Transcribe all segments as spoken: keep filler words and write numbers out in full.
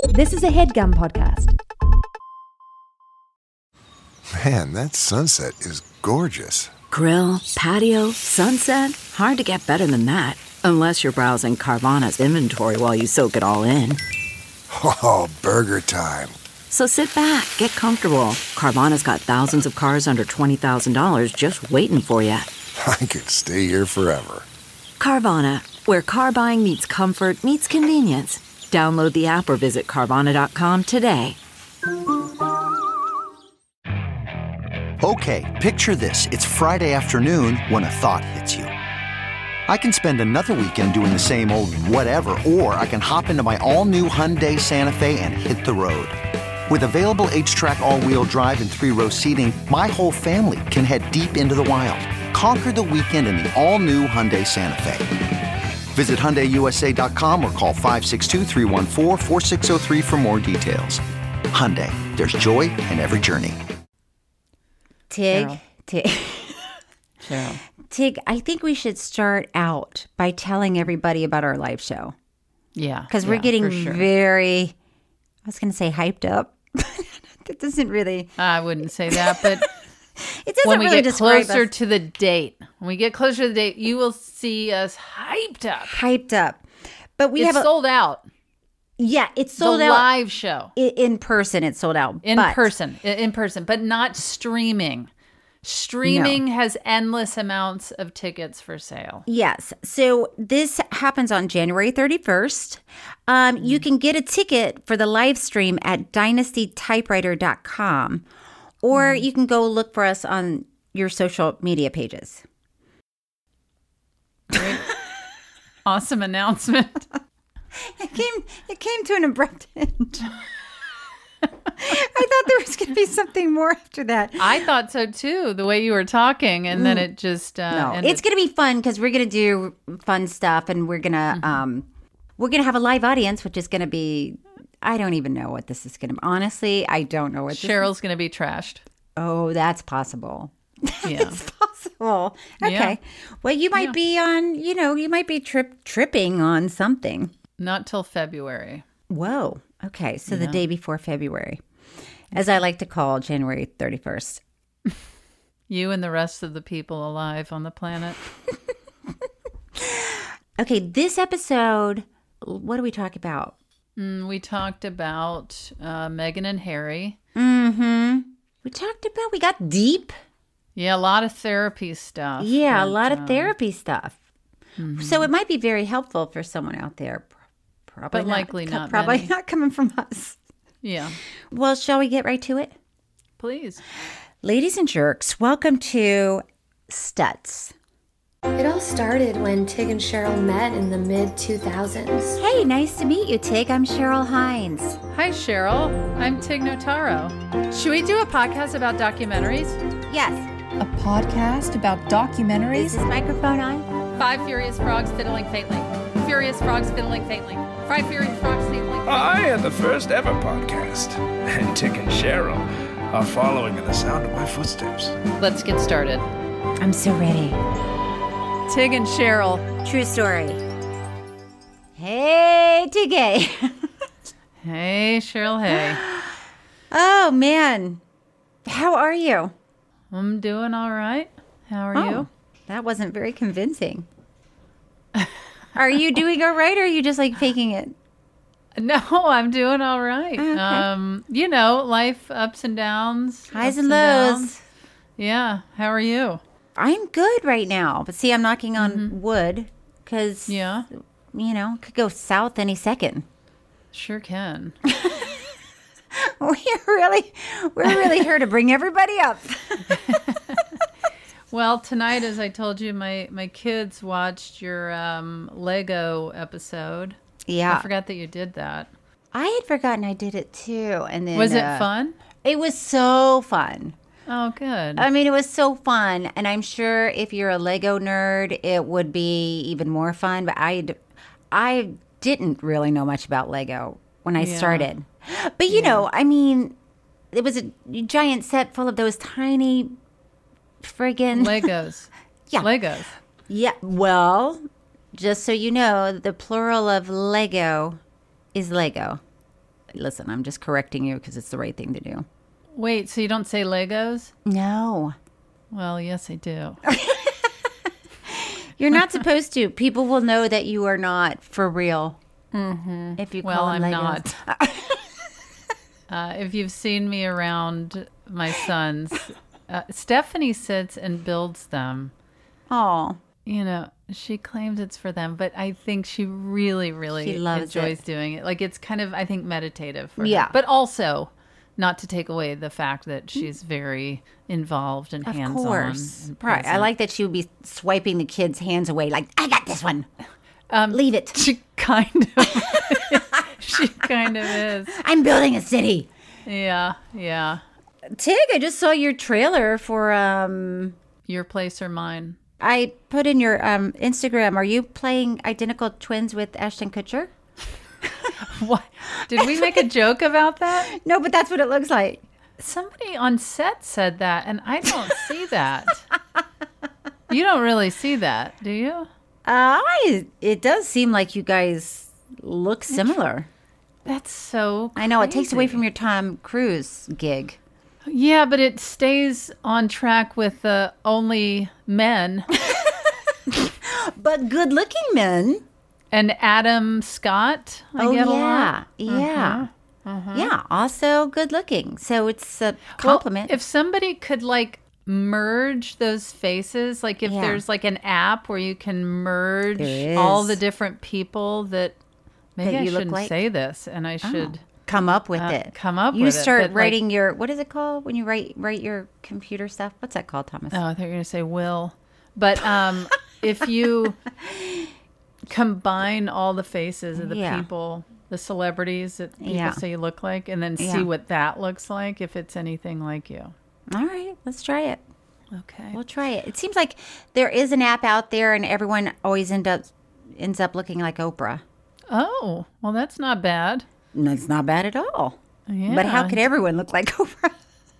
This is a HeadGum podcast. Man, that sunset is gorgeous. Grill, patio, sunset. Hard to get better than that. Unless you're browsing Carvana's inventory while you soak it all in. Oh, burger time. So sit back, get comfortable. Carvana's got thousands of cars under twenty thousand dollars just waiting for you. I could stay here forever. Carvana, where car buying meets comfort, meets convenience. Download the app or visit Carvana dot com today. Okay, picture this. It's Friday afternoon when a thought hits you. I can spend another weekend doing the same old whatever, or I can hop into my all-new Hyundai Santa Fe and hit the road. With available H-Track all-wheel drive and three-row seating, my whole family can head deep into the wild. Conquer the weekend in the all-new Hyundai Santa Fe. Visit Hyundai U S A dot com or call five six two, three one four, four six zero three for more details. Hyundai, there's joy in every journey. Tig, Cheryl. Tig, Cheryl. Tig, I think we should start out by telling everybody about our live show. Yeah. Because we're yeah, getting for sure. very, I was going to say hyped up. That doesn't really, I wouldn't say that, but it doesn't when we really get describe closer us. to the date, when we get closer to the date, you will see us hyped up. Hyped up. But we it's have a, sold out. yeah, it's sold the out. live show. I- In person, it's sold out. In but person. I- In person, but not streaming. Streaming has endless amounts of tickets for sale. Yes. So this happens on January thirty-first. Um, Mm-hmm. You can get a ticket for the live stream at dynasty typewriter dot com, or Mm-hmm. you can go look for us on your social media pages. Great. Awesome announcement. It came, it came to an abrupt end. I thought there was going to be something more after that. I thought so too, the way you were talking, and then it just uh, No, ended. it's going to be fun because we're going to do fun stuff, and we're going to Mm-hmm. um, we're going to have a live audience, which is going to be. I don't even know what this is going to. Honestly, I don't know what this is. Cheryl's going to be trashed. Oh, that's possible. Yeah. It's possible. Okay. Yeah. Well, you might Yeah. be on. You know, you might be trip tripping on something. Not till February. Whoa. Okay. So the day before February, as I like to call January thirty-first. You and the rest of the people alive on the planet. Okay. This episode. What do we talk about? Mm, we talked about uh, Meghan and Harry. Mm-hmm. We talked about. We got deep. Yeah, a lot of therapy stuff. Yeah, a And, lot of um, therapy stuff. So it might be very helpful for someone out there. Probably But not, likely co- not Probably many. not coming from us. Yeah, Well, shall we get right to it? please. Ladies and jerks, welcome to Stutz. It all started when Tig and Cheryl met in the mid two thousands. Hey, nice to meet you, Tig. I'm Cheryl Hines. Hi, Cheryl. I'm Tig Notaro. Should we do a podcast about documentaries? Yes. A podcast about Is documentaries? this microphone on? Five furious frogs fiddling faintly. Furious frogs fiddling faintly. Five furious frogs fiddling faintly. I am the first ever podcast, and Tig and Cheryl are following in the sound of my footsteps. Let's get started. I'm so ready. Tig and Cheryl. True story. Hey, Tig. Hey, Cheryl. Hey. Oh, man. How are you? I'm doing all right. How are Oh, you? that wasn't very convincing. Are you doing all right, or are you just like faking it? No, I'm doing all right. Okay. Um, you know, life ups and downs. Highs ups and lows. downs. Yeah. How are you? I'm good right now. But see, I'm knocking on wood because, Yeah. you know, it could go south any second. Sure can. We're really, we're really here to bring everybody up. Well, tonight, as I told you, my, my kids watched your um, Lego episode. Yeah. I forgot that you did that. I had forgotten I did it too. And then Was it uh, fun? It was so fun. Oh, good. I mean, it was so fun. And I'm sure if you're a Lego nerd, it would be even more fun. But I, I didn't really know much about Lego when I Yeah. started. But, you know, I mean, it was a giant set full of those tiny friggin' Legos. Yeah. Legos. Yeah. Well, just so you know, the plural of Lego is Lego. Listen, I'm just correcting you because it's the right thing to do. Wait, so you don't say Legos? No. Well, yes, I do. You're not supposed to. People will know that you are not for real. Mm-hmm. If you well, call them I'm Legos. not. uh, if you've seen me around my sons, uh, Stephanie sits and builds them. Oh. You know, she claims it's for them, but I think she really, really She loves enjoys it. doing it. Like, it's kind of, I think, meditative for Yeah. her. But also, not to take away the fact that she's very involved and Of hands-on. course. and Right. I present. like that she would be swiping the kids' hands away like, I got this one. Um, Leave it. She kind of, she kind of is. I'm building a city. Yeah, yeah. Tig, I just saw your trailer for, um, Your place or mine? I put in your um, Instagram. Are you playing identical twins with Ashton Kutcher? What? Did we make a joke about that? No, but that's what it looks like. Somebody on set said that, and I don't see that. You don't really see that, do you? Uh, I, it does seem like you guys look similar. That's so I know, it takes away crazy. from your Tom Cruise gig. Yeah, but it stays on track with the only men. But good looking men. And Adam Scott, I oh, get a yeah. lot. Yeah. Uh-huh. Yeah, also good looking. So it's a Well, compliment. if somebody could like merge those faces, like if Yeah. there's like an app where you can merge There all is. the different people that maybe That I you look shouldn't like? say this and I should come up with uh, it. come up you with it, start but, like- writing your, what is it called when you write write your computer stuff? What's that called, Thomas? Oh, I thought you were going to say will. But um, if you combine all the faces of the Yeah. people, the celebrities that people Yeah. say you look like, and then Yeah. see what that looks like, if it's anything like you. All right, let's try it. Okay. We'll try it. It seems like there is an app out there, and everyone always end up ends up looking like Oprah. Oh, well, that's not bad. No, it's not bad at all. Yeah. But how could everyone look like Oprah?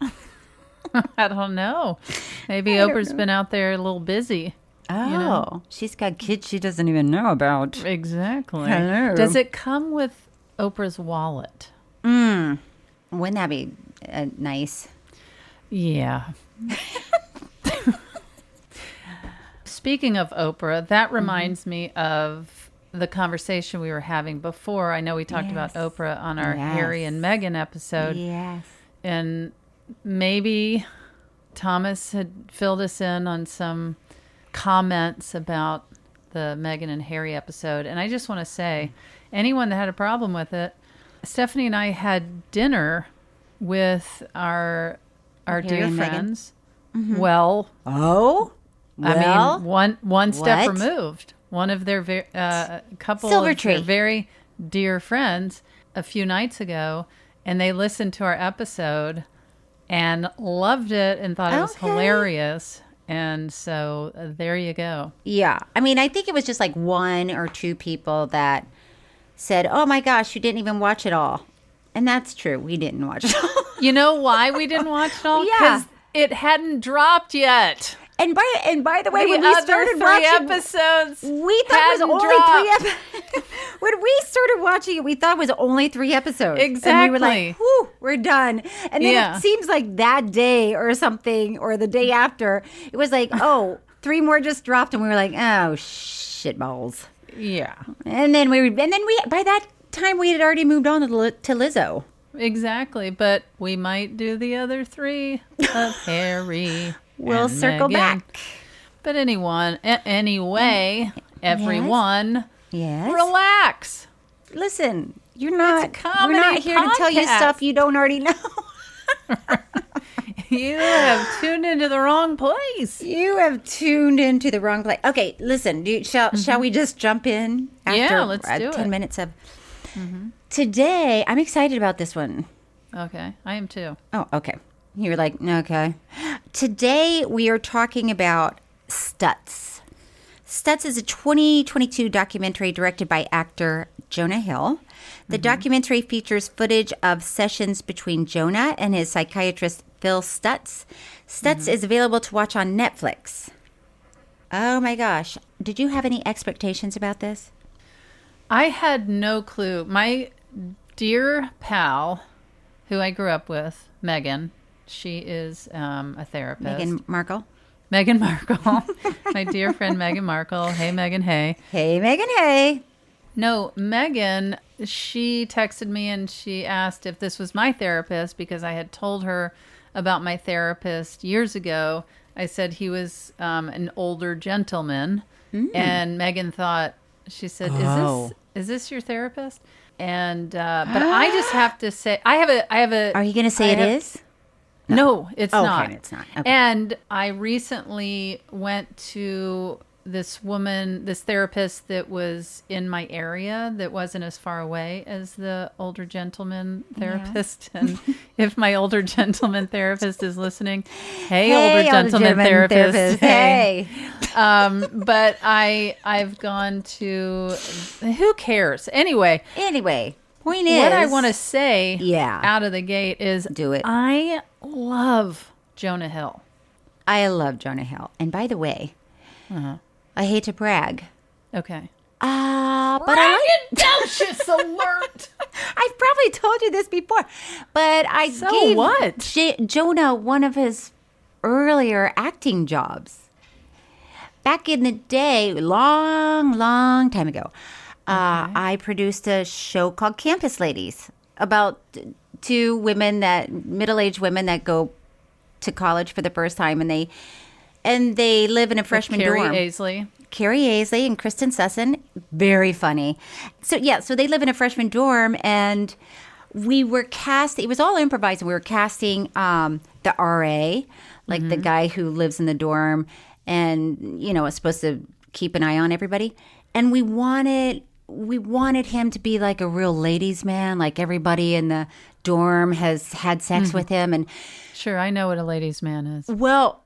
I don't know. Maybe I don't Oprah's know. been out there a little busy. Oh, know? she's got kids she doesn't even know about. Exactly. Hello. Does it come with Oprah's wallet? Mm. Wouldn't that be uh, nice? Yeah. Speaking of Oprah, that reminds Mm-hmm. me of the conversation we were having before. I know we talked about Yes. Oprah on our Yes. Harry and Meghan episode. Yes. And maybe Thomas had filled us in on some comments about the Meghan and Harry episode. And I just want to say, anyone that had a problem with it, Stephanie and I had dinner with our our Harry dear and Meghan? friends. Well, Oh, I well, mean, one one step what? removed. One of their ver- uh, a couple Silver of their Tree. very dear friends a few nights ago, and they listened to our episode and loved it and thought it was Okay. hilarious. And so uh, there you go. yeah. I mean, I think it was just like one or two people that said, "Oh my gosh, you didn't even watch it all," and that's true. We didn't watch it all. You know why we didn't watch it all? Yeah. Because it hadn't dropped yet. And by and by the way, The when we other started three watching, episodes we thought it hadn't was only dropped. three episodes. When we started watching it, we thought it was only three episodes. And we were like, Exactly. whew, we're done. And then Yeah. it seems like that day or something, or the day after, it was like, oh, three more just dropped. And we were like, oh, shit balls. Yeah, And then we, and then we, by that time, we had already moved on to, Li- to Lizzo. exactly. But we might do the other three of Harry. We'll and circle Meghan. back. But anyone, a- anyway, everyone, Yes. relax. Listen, you're not, we're comedy not here to tell you podcast. stuff you don't already know. You have tuned into the wrong place. You have tuned into the wrong place. Okay, listen. Do you, shall shall we just jump in? After, Yeah, let's uh, do ten it. minutes of. Today, I'm excited about this one. Okay, I am too. Oh, okay. You were like, okay. Today we are talking about Stutz. Stutz is a twenty twenty-two documentary directed by actor Jonah Hill. The documentary features footage of sessions between Jonah and his psychiatrist Phil Stutz. Stutz is available to watch on Netflix. Oh my gosh. Did you have any expectations about this? I had no clue. My dear pal who I grew up with, Megan, she is um, a therapist. Meghan Markle. Meghan Markle. My dear friend Meghan Markle. Hey, Megan, hey. Hey, Megan, hey. No, Megan, she texted me and she asked if this was my therapist because I had told her about my therapist years ago. I said he was um, an older gentleman. Mm. And Megan thought, she said, is Oh. this is this your therapist? And uh, but I just have to say, I have a I have a. Are you going to say I it have- is? No, it's Okay, not. it's not. Okay. And I recently went to this woman, this therapist that was in my area that wasn't as far away as the older gentleman therapist. And if my older gentleman therapist is listening, hey, Hey, older older gentleman gentleman therapist. therapist. Hey. Hey. um, but I, I've gone to, who cares? Anyway, Anyway, point is. what I want to say Yeah. out of the gate is Do it. I love Jonah Hill. I love Jonah Hill. And by the way, I hate to brag. Okay. Uh, but I like. Braggadocious alert. I've probably told you this before, but I So gave what? J- Jonah one of his earlier acting jobs. Back in the day, long, long time ago, uh, I produced a show called Campus Ladies about two women that middle-aged women that go to college for the first time, and they and they live in a freshman Carrie dorm. Aisley. Carrie Aisley and Kristen Sesson, very funny. So yeah, so they live in a freshman dorm, and we were cast. It was all improvised. We were casting um, the R A, like the guy who lives in the dorm, and you know is supposed to keep an eye on everybody. And we wanted we wanted him to be like a real ladies' man, like everybody in the dorm has had sex with him, and Sure, I know what a ladies' man is. well.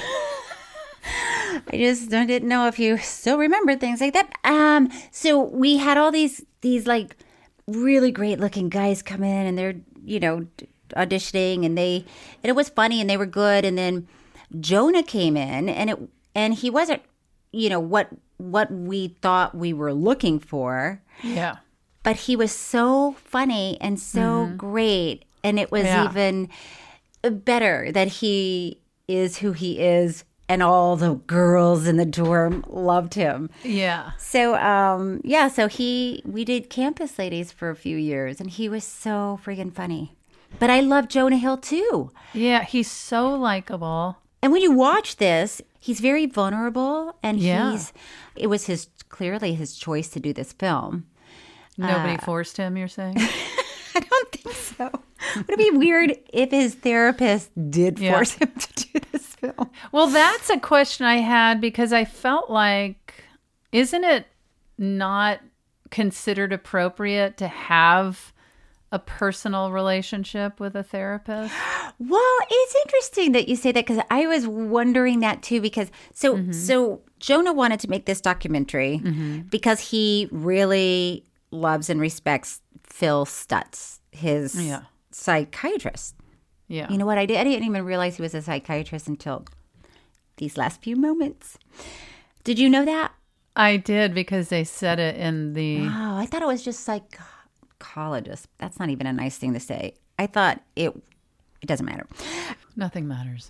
I just didn't know if you still remember things like that. Um, so we had all these these like really great looking guys come in, and they're you know auditioning, and they and it was funny, and they were good. And then Jonah came in, and it and he wasn't you know what what we thought we were looking for, Yeah. but he was so funny and so great, and it was Yeah. even better that he is who he is. And all the girls in the dorm loved him. Yeah. So, um, yeah, so he, we did Campus Ladies for a few years, and he was so friggin' funny. But I love Jonah Hill too. Yeah, he's so likable. And when you watch this, he's very vulnerable, and Yeah. he's, it was his, clearly his choice to do this film. Nobody Uh, forced him, you're saying? I don't think so. Would it be weird if his therapist did Yeah. force him to do this film? Well, that's a question I had because I felt like, isn't it not considered appropriate to have a personal relationship with a therapist? Well, it's interesting that you say that because I was wondering that too. Because so Mm-hmm. so Jonah wanted to make this documentary because he really loves and respects Phil Stutz, his Yeah. psychiatrist. Yeah. You know what I did? I didn't even realize he was a psychiatrist until these last few moments. Did you know that? I did because they said it in the. Oh, I thought it was just psychologist. That's not even a nice thing to say. I thought it. It doesn't matter. Nothing matters.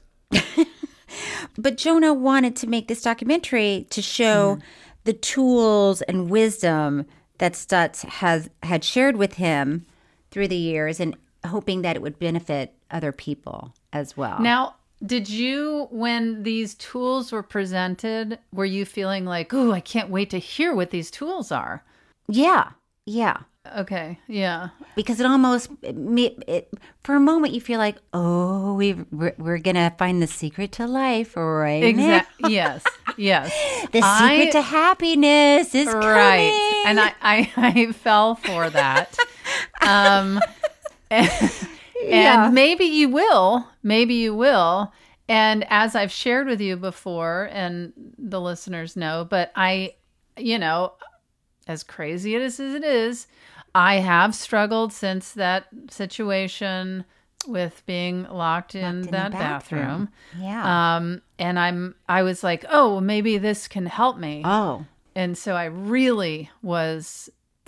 But Jonah wanted to make this documentary to show the tools and wisdom that Stutz has had shared with him through the years, and hoping that it would benefit other people as well. Now, did you, when these tools were presented, were you feeling like, ooh, I can't wait to hear what these tools are? yeah, yeah, Okay, yeah. because it almost it, it, for a moment you feel like, oh, we we're, we're gonna find the secret to life right now. Exactly. Yes, yes. The secret I- to happiness is Right. coming. And I, I, I fell for that. Um, and, Yeah. and maybe you will. Maybe you will. And as I've shared with you before, and the listeners know, but I, you know, as crazy as it is, I have struggled since that situation with being locked in, Locked in the that bathroom. bathroom. Yeah. Um, and I'm, I was like, oh, maybe this can help me. oh. And so I really was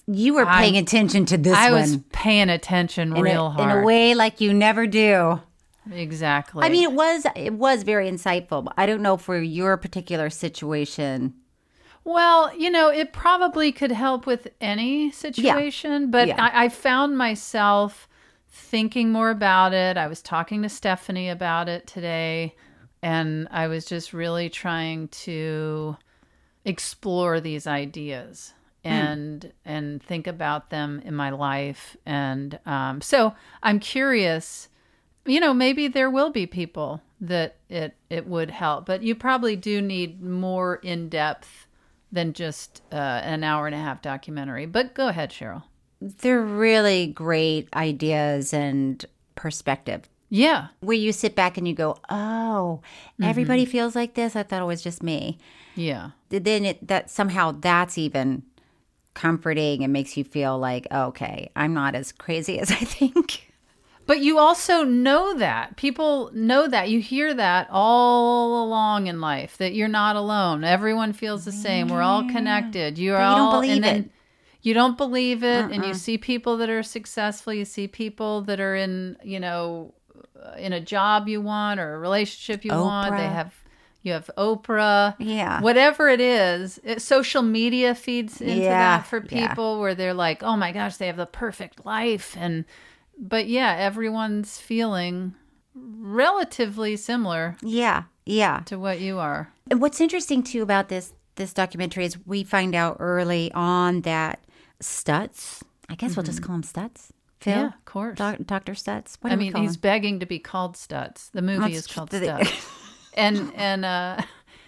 You were paying I- attention to this I one. was paying attention in real a, hard. in a way like you never do. Exactly. I mean, it was it was very insightful. But I don't know for your particular situation. Well, you know, it probably could help with any situation, but Yeah. I, I found myself thinking more about it. I was talking to Stephanie about it today, and I was just really trying to explore these ideas and and think about them in my life. And um, so I'm curious, you know, maybe there will be people that it it would help, but you probably do need more in-depth than just uh, an hour and a half documentary. But go ahead, Cheryl. They're really great ideas and perspective. Yeah. Where you sit back and you go, oh, everybody feels like this. I thought it was just me. Yeah. Then it, that somehow that's even comforting and makes you feel like, okay, I'm not as crazy as I think. But you also know that. People know that. You hear that all along in life, that you're not alone. Everyone feels the same. We're all connected. You're But you don't all, believe and then it. You don't believe it. And you see people that are successful. You see people that are in, you know, in a job you want or a relationship you want. They Oprah. have, you have Oprah. Yeah. Whatever it is, it, social media feeds into Yeah, that for yeah. people where they're like, oh my gosh, they have the perfect life. And, but yeah, everyone's feeling relatively similar Yeah, yeah. to what you are. And what's interesting too about this this documentary is we find out early on that Stutz, I guess we'll just call him Stutz. Phil, Yeah, of course. Doc, Doctor Stutz. What do I we mean, call he's him? begging to be called Stutz. The movie That's is called the- Stutz. and and uh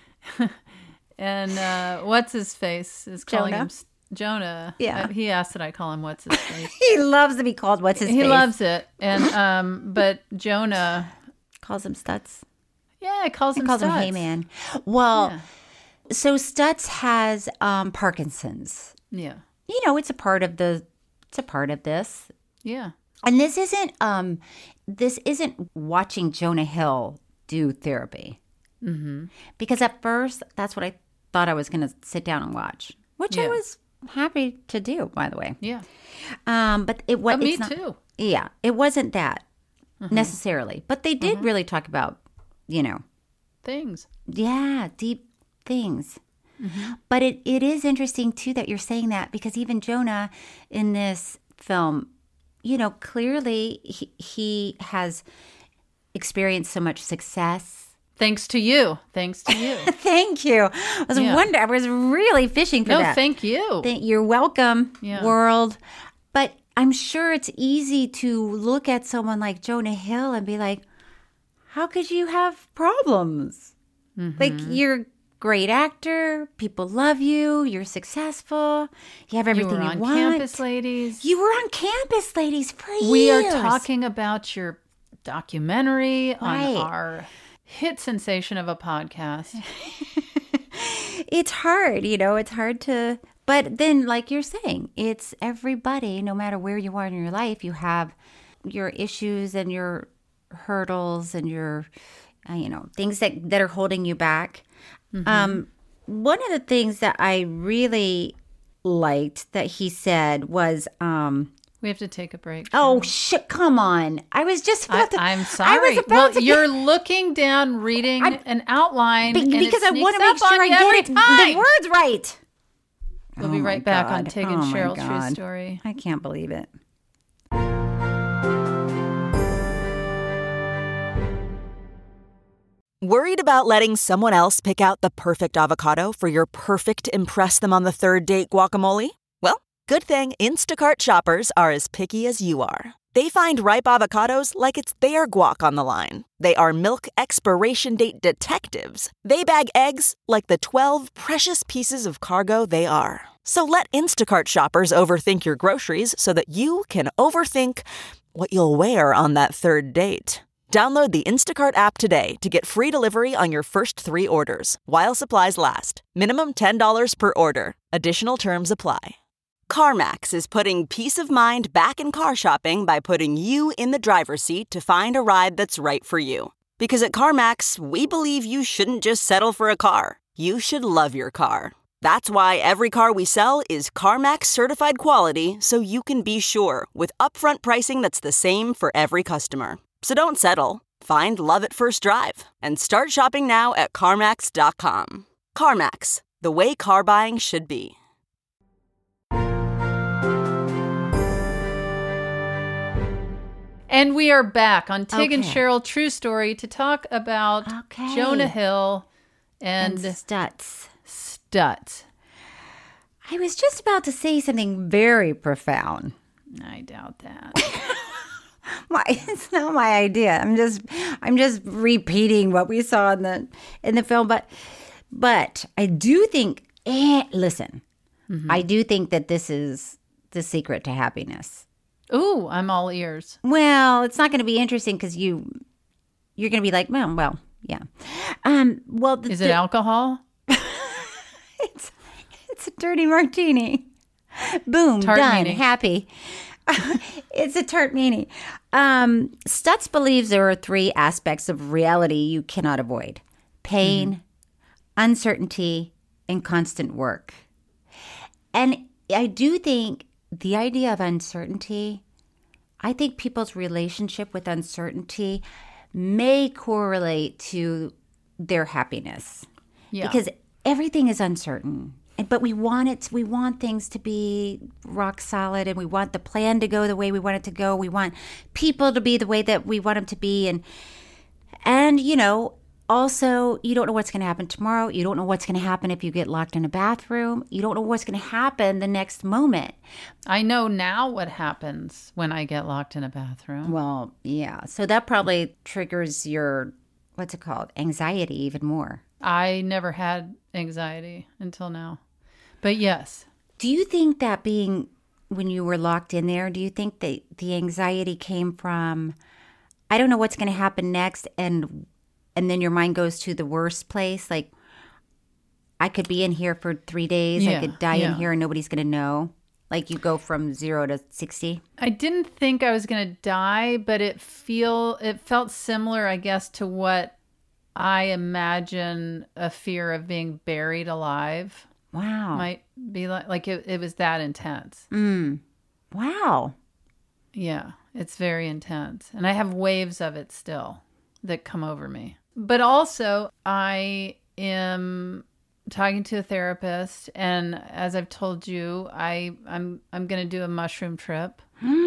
and uh what's his face is calling Jonah? him S- Jonah. Yeah. Uh, he asked that I call him what's his face. He loves to be called. What's his he face? loves it. And um but Jonah, calls him Stutz. yeah, he calls He him calls him Stutz. Hey Man. Well, Yeah. so Stutz has um, Parkinson's. Yeah. You know, it's a part of the. It's a part of this. Yeah. And this isn't um this isn't watching Jonah Hill do therapy. Mm-hmm. Because at first that's what I thought I was going to sit down and watch, which I Yeah. was happy to do, by the way. Yeah. Um, but it was Oh, me it's not, too. Yeah, it wasn't that necessarily, but they did really talk about, you know, Things. yeah, deep things. But it, it is interesting, too, that you're saying that because even Jonah in this film, you know, clearly he, he has experienced so much success. Thanks to you. Thanks to you. Thank you. I was Yeah. wondering, I was really fishing for no, that. thank you. Thank- You're welcome, Yeah. world. But I'm sure it's easy to look at someone like Jonah Hill and be like, how could you have problems? Like, you're a great actor. People love you. You're successful. You have you everything were you, on want. campus, ladies. You were on campus, ladies, for We are years. talking about your documentary Right. on our hit sensation of a podcast. It's hard, you know, it's hard to, but then like you're saying, it's everybody, no matter where you are in your life, you have your issues and your hurdles and your, uh, you know, things that, that are holding you back. Um, one of the things that I really liked that he said was, um, We have to take a break. oh, Cheryl. shit, come on. I was just I, about to, I'm I sorry. was about well, to you're looking down, reading I'm- an outline, Be- and it because I sneaks want to make up sure on I you get every it, time. the words right. We'll be Oh my right back on God. Tig and Oh my Cheryl True God. Story. I can't believe it. Worried about letting someone else pick out the perfect avocado for your perfect impress them on the third date guacamole? Well, good thing Instacart shoppers are as picky as you are. They find ripe avocados like it's their guac on the line. They are milk expiration date detectives. They bag eggs like the twelve precious pieces of cargo they are. So let Instacart shoppers overthink your groceries so that you can overthink what you'll wear on that third date. Download the Instacart app today to get free delivery on your first three orders, while supplies last. Minimum ten dollars per order. Additional terms apply. CarMax is putting peace of mind back in car shopping by putting you in the driver's seat to find a ride that's right for you. Because at CarMax, we believe you shouldn't just settle for a car. You should love your car. That's why every car we sell is CarMax certified quality, so you can be sure with upfront pricing that's the same for every customer. So don't settle. Find love at first drive and start shopping now at CarMax dot com. CarMax, the way car buying should be. And we are back on Tig and Okay. Cheryl True Story to talk about Okay. Jonah Hill and, And Stutz. Stutz. I was just about to say something very profound. I doubt that. My, it's not my idea. I'm just, I'm just repeating what we saw in the in the film. But, but I do think. Eh, listen, Mm-hmm. I do think that this is the secret to happiness. Ooh, I'm all ears. Well, it's not going to be interesting because you, you're going to be like, well, well, yeah. Um, well, the, Is it the- alcohol? It's it's a dirty martini. Boom, Tart done, meanie. happy. It's a tart meanie. Um, Stutz believes there are three aspects of reality you cannot avoid: pain, Mm-hmm. uncertainty, and constant work. And I do think the idea of uncertainty, I think people's relationship with uncertainty may correlate to their happiness. Yeah. Because everything is uncertain. And- But we want it, we want things to be rock solid, and we want the plan to go the way we want it to go. We want people to be the way that we want them to be. And, and you know, also, you don't know what's going to happen tomorrow. You don't know what's going to happen if you get locked in a bathroom. You don't know what's going to happen the next moment. I know now what happens when I get locked in a bathroom. Well, yeah. So that probably triggers your, what's it called, anxiety even more. I never had anxiety until now. But yes. Do you think that being, when you were locked in there, do you think that the anxiety came from, I don't know what's going to happen next, and and then your mind goes to the worst place? Like, I could be in here for three days. Yeah, I could die in yeah. here and nobody's going to know. Like, you go from zero to sixty. I didn't think I was going to die, but it feel it felt similar, I guess, to what I imagine a fear of being buried alive Wow. might be like. Like it, it was that intense. Mm. Wow. Yeah, it's very intense. And I have waves of it still that come over me. But also, I am talking to a therapist, and as I've told you, I I'm I'm going to do a mushroom trip.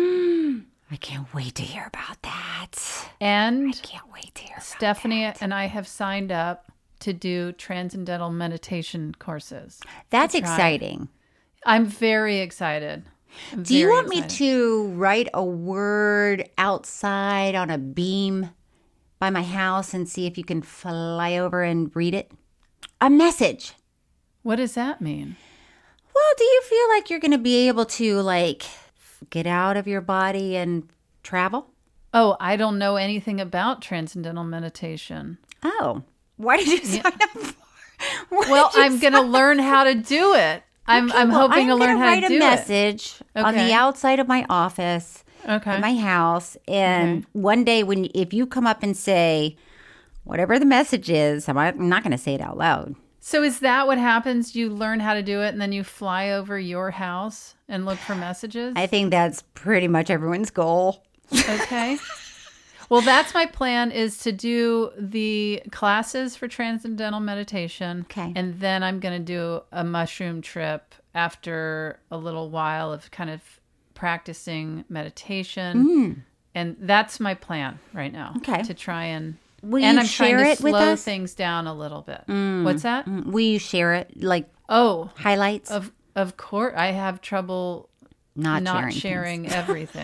I can't wait to hear about that. And I can't wait to hear about Stephanie that. and I have signed up to do transcendental meditation courses. That's to try. exciting. I'm very excited. I'm Do you very want me excited. to write a word outside on a beam by my house and see if you can fly over and read it? A message. What does that mean? Well, do you feel like you're going to be able to, like, get out of your body and travel? Oh, I don't know anything about transcendental meditation. Oh, why did you sign up for? Why Well, did you I'm going to sign- learn how to do it. I'm Okay, I'm well, hoping to I'm learn gonna how write to a do message on Okay. the outside of my office, it. Okay. in my house, and Okay. one day when if you come up and say whatever the message is, I'm I'm not going to say it out loud. So is that what happens? You learn how to do it and then you fly over your house and look for messages? I think that's pretty much everyone's goal. Okay. Well, that's my plan, is to do the classes for transcendental meditation. Okay. And then I'm going to do a mushroom trip after a little while of kind of practicing meditation. And that's my plan right now. Mm. Okay. To try and Will and you I'm share trying to it with slow us? things down a little bit. What's that? Mm, Will you share it, like Oh, highlights? of of course I have trouble not, not sharing, sharing, things. everything.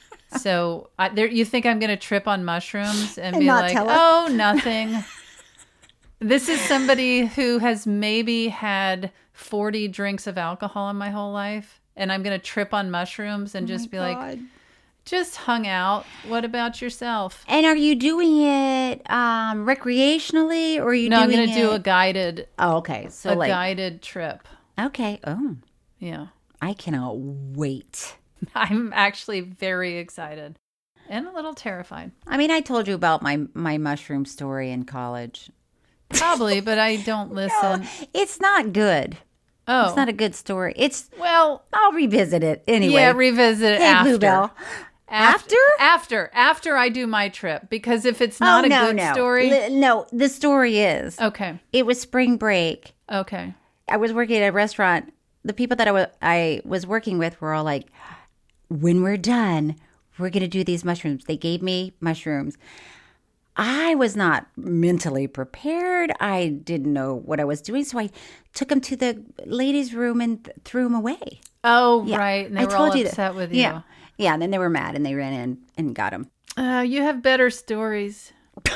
So I, there, you think I'm going to trip on mushrooms and, And be not like, tell us? oh, nothing. This is somebody who has maybe had forty drinks of alcohol in my whole life. And I'm going to trip on mushrooms and just be like, just hung out. What about yourself? And are you doing it um, recreationally, or are you No, I'm doing going to do a it- guided, Oh, okay. So a like, guided trip. okay. Oh, Yeah. I cannot wait. I'm actually very excited and a little terrified. I mean, I told you about my my mushroom story in college. Probably, but I don't listen. It's not good. Oh. It's not a good story. It's, Well, I'll revisit it anyway. yeah, revisit it Hey, after. Bluebell. After? After. After I do my trip. Because if it's not oh, a no, good no. story. Li- no, the story is. Okay. It was spring break. Okay. I was working at a restaurant. The people that I wa- I was working with were all like, when we're done, we're going to do these mushrooms. They gave me mushrooms. I was not mentally prepared. I didn't know what I was doing. So I took them to the ladies' room and th- threw them away. Oh, Yeah. right. And they I were told all you upset that. with you. Yeah. Yeah. And then they were mad and they ran in and got them. Uh, you have better stories.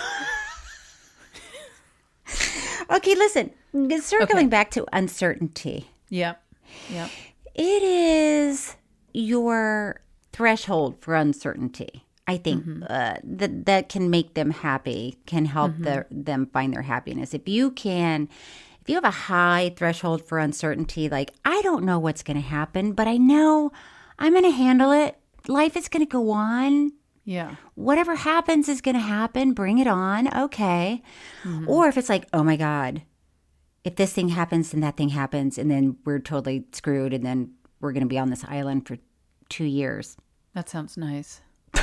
Okay, listen. Circling Okay. back to uncertainty. Yep. Yep. It is your threshold for uncertainty. I think Mm-hmm. uh, that that can make them happy, can help Mm-hmm. their, them find their happiness. If you can, if you have a high threshold for uncertainty, like, I don't know what's going to happen, but I know I'm going to handle it. Life is going to go on. Yeah. Whatever happens is going to happen. Bring it on. Okay. Mm-hmm. Or if it's like, oh my God, if this thing happens and that thing happens, and then we're totally screwed, and then we're going to be on this island for two years. That sounds nice.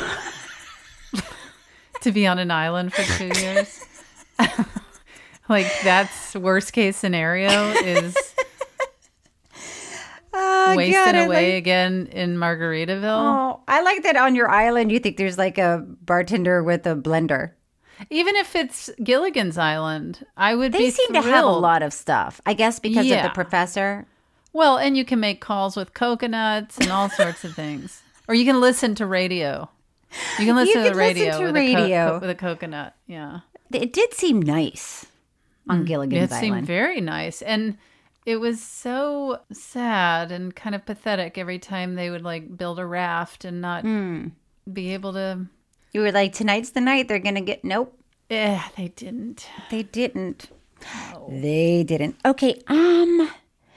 To be on an island for two years. Like, that's worst case scenario is Oh, wasting God, I away like- again in Margaritaville. Oh, I like that on your island. You think there's like a bartender with a blender. Even if it's Gilligan's Island, I would They be seem thrilled. to have a lot of stuff. I guess because of Yeah. the professor. Well, and you can make calls with coconuts and all sorts of things. Or you can listen to radio. You can listen You to the can radio, listen to with, A radio. co- with a coconut. Yeah. It did seem nice on Gilligan's It seemed Island. very nice. And it was so sad and kind of pathetic every time they would like build a raft and not Hmm. be able to. You were like, tonight's the night they're going to get. Nope. Eh, they didn't. They didn't. They didn't. Okay. Um,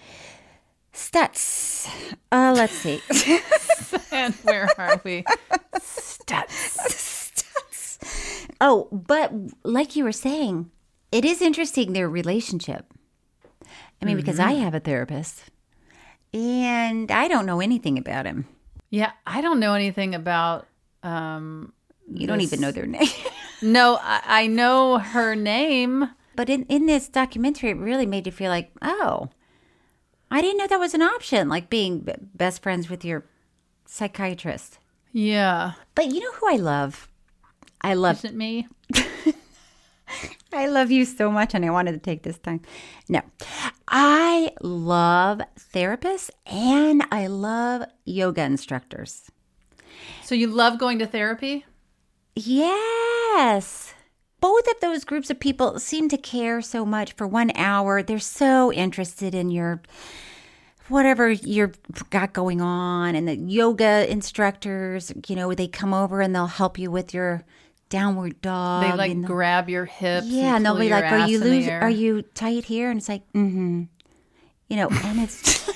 Stutz. Uh, let's see. And where are we? Stutz. Stutz. Oh, but like you were saying, it is interesting, their relationship. I mean, because I have a therapist and I don't know anything about him. Yeah, I don't know anything about. Um, You don't this- even know their name. No, I, I know her name. But in, in this documentary, it really made you feel like, oh, I didn't know that was an option, like being b- best friends with your psychiatrist. Yeah. But you know who I love? I love Is it me? I love you so much, and I wanted to take this time. No, I love therapists and I love yoga instructors. So you love going to therapy? Yes. Both of those groups of people seem to care so much for one hour. They're so interested in your whatever you've got going on. And the yoga instructors, you know, they come over and they'll help you with your downward dog. They like and they'll- grab your hips. yeah, and they'll pull be your like, "Are ass you in the loose? air." Are you tight here?" And it's like, "Mm-hmm." You know, and it's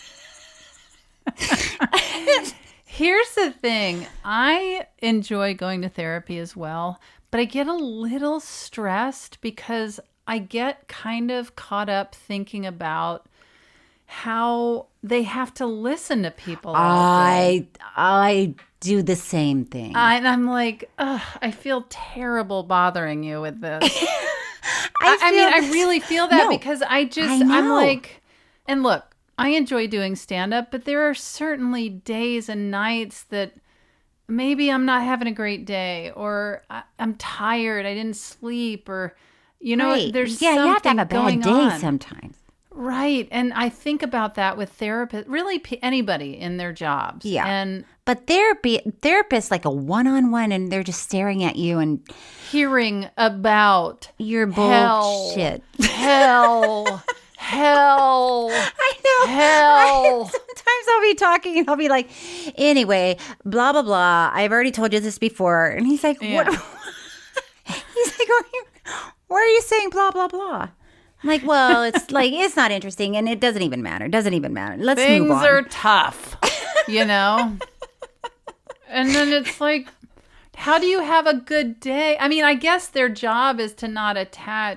Here's the thing. I enjoy going to therapy as well, but I get a little stressed because I get kind of caught up thinking about how they have to listen to people. all day. I I do the same thing. I, and I'm like, ugh, I feel terrible bothering you with this. I, I, I mean, feel- I really feel that No, because I just, I I'm know. like, and look, I enjoy doing stand up, but there are certainly days and nights that maybe I'm not having a great day, or I, I'm tired, I didn't sleep, or, you know, Right. there's yeah, something you have to have a bad going day on. sometimes. Right. And I think about that with therapists, really p- anybody in their jobs. Yeah. And But therapy therapists like a one-on-one, and they're just staring at you and hearing about your hell, bullshit. hell, hell, I know. hell. Sometimes I'll be talking and I'll be like, anyway, blah, blah, blah. I've already told you this before. And he's like, Yeah. what? He's like, why are, you, why are you saying blah, blah, blah? I'm like, well, it's like, it's not interesting and it doesn't even matter. It doesn't even matter. Let's Things move on. are tough, you know? And then it's like, how do you have a good day? I mean, I guess their job is to not attach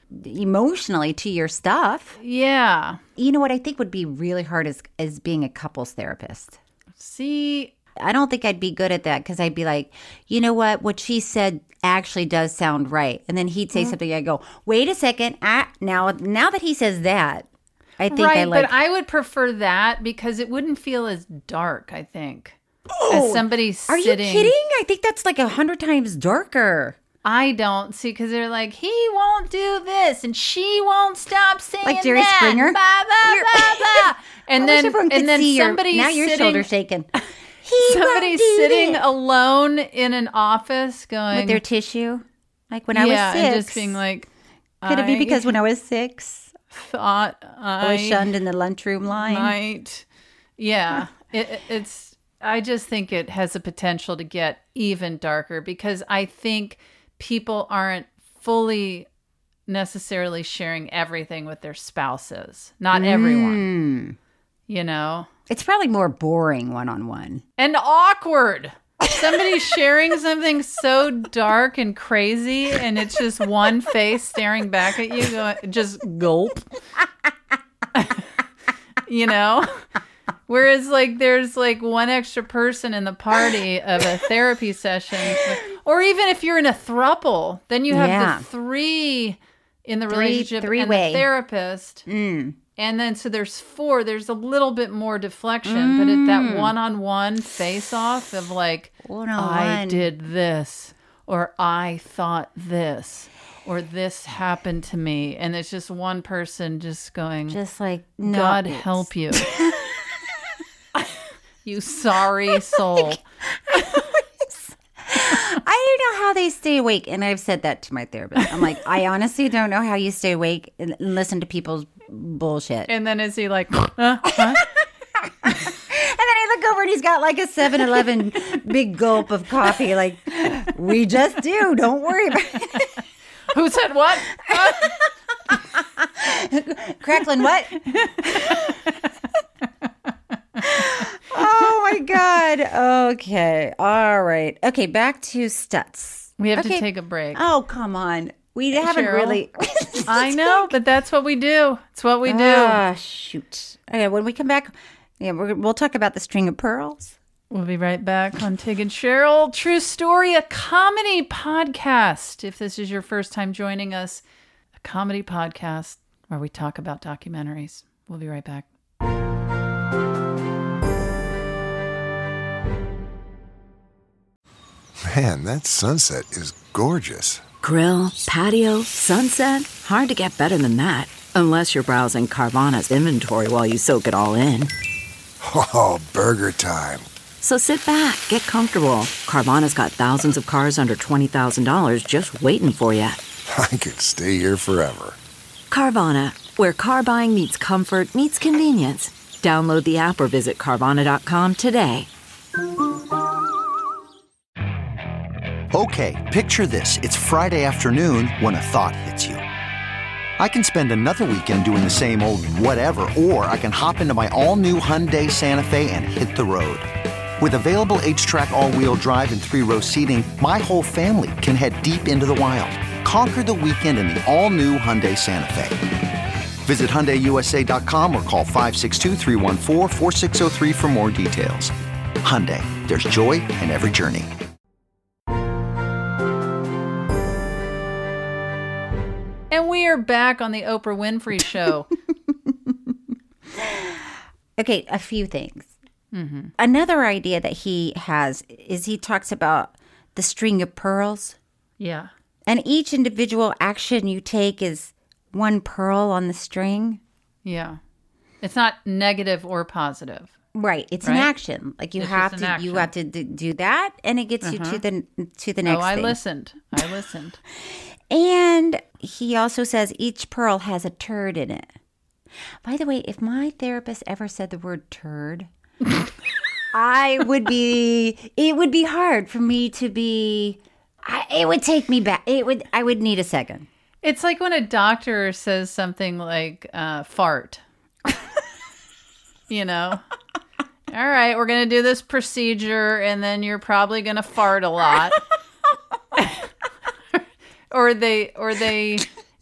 emotionally to your stuff. Yeah. You know what I think would be really hard is, is being a couples therapist. See, I don't think I'd be good at that because I'd be like, you know what? What she said actually does sound right. And then he'd say mm-hmm. something. I go, wait a second. Ah, now, now that he says that, I think right, I like. But I would prefer that because it wouldn't feel as dark, I think. Oh, as somebody are sitting. you kidding? I think that's like a hundred times darker. I don't see because they're like, he won't do this and she won't stop saying like Jerry that. Springer. Blah, blah, blah, blah. And then, and then somebody's your, now your sitting, shoulder shaking. Somebody's sitting it. alone in an office going with their tissue, like when I yeah, was six. and just being like, could it be because when I was six, thought I, I was shunned in the lunchroom line? Might, yeah. it, it's. I just think it has the potential to get even darker because I think people aren't fully necessarily sharing everything with their spouses. Not mm. everyone, you know. It's probably more boring one-on-one. And awkward. Somebody's sharing something so dark and crazy, and it's just one face staring back at you, going, just gulp. You know? Whereas, like, there's, like, one extra person in the party of a therapy session. Or even if you're in a throuple, then you have yeah. the three in the three, relationship three and way. the therapist. Mm. And then, so there's four. There's a little bit more deflection. Mm. But at that one-on-one face-off of, like, I did this, or I thought this, or this happened to me. And it's just one person just going, just like, no, God it's... help you. You sorry soul. I don't know how they stay awake. And I've said that to my therapist. I'm like, I honestly don't know how you stay awake and listen to people's bullshit. And then is he like, uh, huh? And then I look over and he's got like a seven eleven big gulp of coffee. Like, we just do. Don't worry about it. Who said what? Cracklin' what? Oh my God. Okay. All right. Okay. Back to Stutz. We have okay. to take a break. Oh, come on. We haven't Cheryl, really. I know, but that's what we do. It's what we do. Ah, shoot. Okay. When we come back, yeah, we're, we'll talk about the string of pearls. We'll be right back on Tig and Cheryl. True Story, a comedy podcast. If this is your first time joining us, a comedy podcast where we talk about documentaries. We'll be right back. Man, that sunset is gorgeous. Grill, patio, sunset. Hard to get better than that. Unless you're browsing Carvana's inventory while you soak it all in. Oh, burger time. So sit back, get comfortable. Carvana's got thousands of cars under twenty thousand dollars just waiting for you. I could stay here forever. Carvana, where car buying meets comfort, meets convenience. Download the app or visit Carvana dot com today. Okay, picture this. It's Friday afternoon when a thought hits you. I can spend another weekend doing the same old whatever, or I can hop into my all-new Hyundai Santa Fe and hit the road. With available H-Track all-wheel drive and three-row seating, my whole family can head deep into the wild. Conquer the weekend in the all-new Hyundai Santa Fe. Visit Hyundai U S A dot com or call five six two, three one four, four six zero three for more details. Hyundai, there's joy in every journey. And we are back on the Oprah Winfrey Show. Okay, a few things. Mm-hmm. Another idea that he has is he talks about the string of pearls. Yeah. And each individual action you take is one pearl on the string. Yeah. It's not negative or positive. Right. It's right? an action. Like you it's have to action. you have to d- do that and it gets uh-huh. you to the to the next Oh, I thing. listened. I listened. And he also says each pearl has a turd in it. By the way, if my therapist ever said the word turd, I would be, it would be hard for me to be, I, it would take me back. It would, I would need a second. It's like when a doctor says something like uh, fart. You know? All right, we're going to do this procedure and then you're probably going to fart a lot. Or they, or they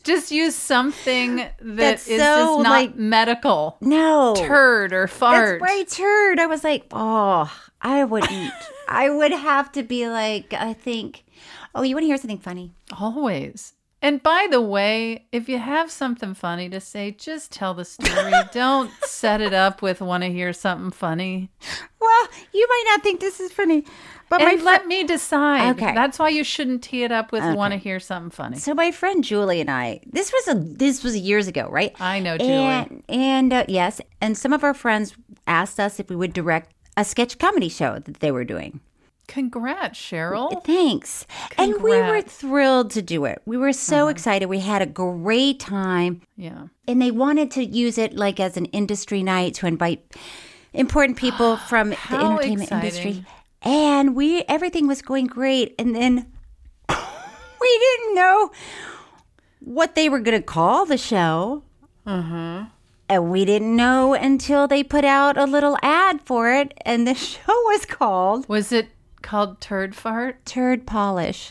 Just use something that That's is so, just not like- medical. No. Turd or fart. That's right, turd. I was like, oh, I wouldn't. I would have to be like, I think, oh, you want to hear something funny? Always. And by the way, if you have something funny to say, just tell the story. Don't set it up with want to hear something funny. Well, you might not think this is funny, but my And fri- let me decide. Okay. That's why you shouldn't tee it up with Okay. want to hear something funny. So my friend Julie and I, this was a this was years ago, right? I know Julie. And, and uh, yes, and some of our friends asked us if we would direct a sketch comedy show that they were doing. Congrats, Cheryl. Thanks. And we were Congrats. thrilled to do it. We were so excited. We had a great time. Yeah. And they wanted to use it like as an industry night to invite important people from the How entertainment exciting. industry. And we everything was going great. And then we didn't know what they were going to call the show. Uh-huh. And we didn't know until they put out a little ad for it. And the show was called Was it called Turd Fart? Turd Polish.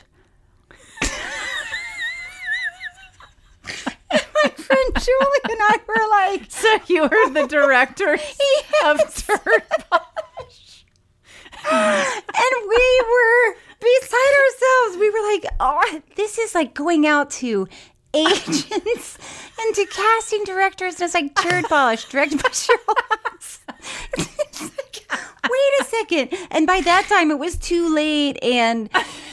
My friend Julie and I were like, So you were the director of Turd Polish. and we were beside ourselves. We were like, oh, this is like going out to agents and to casting directors. And it's like Turd Polish, directed by Cheryl Hawks. It's like, wait a second. And by that time, it was too late. And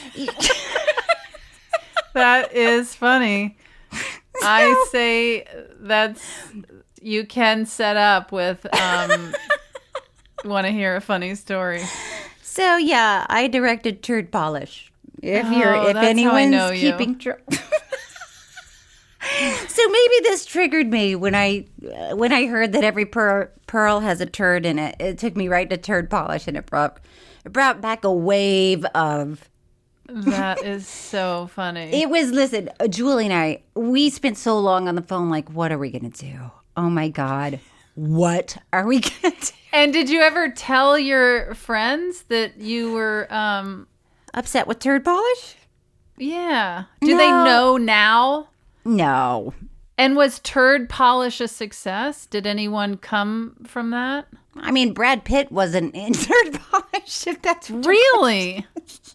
That is funny. I say that's you can set up with um want to hear a funny story. so, yeah, I directed Turd Polish. If you're, Oh, if that's how I anyone's know you. keeping track. So maybe this triggered me when I uh, when I heard that every pearl, pearl has a turd in it. It took me right to Turd Polish, and it brought it brought back a wave of. That is so funny. It was listen, uh, Julie and I. We spent so long on the phone. Like, what are we gonna do? Oh my god, what are we gonna do? And did you ever tell your friends that you were um Upset with Turd Polish? yeah. Do they No. know now? No. And was Turd Polish a success? Did anyone come from that? I mean, Brad Pitt wasn't in Turd Polish. If that's Really?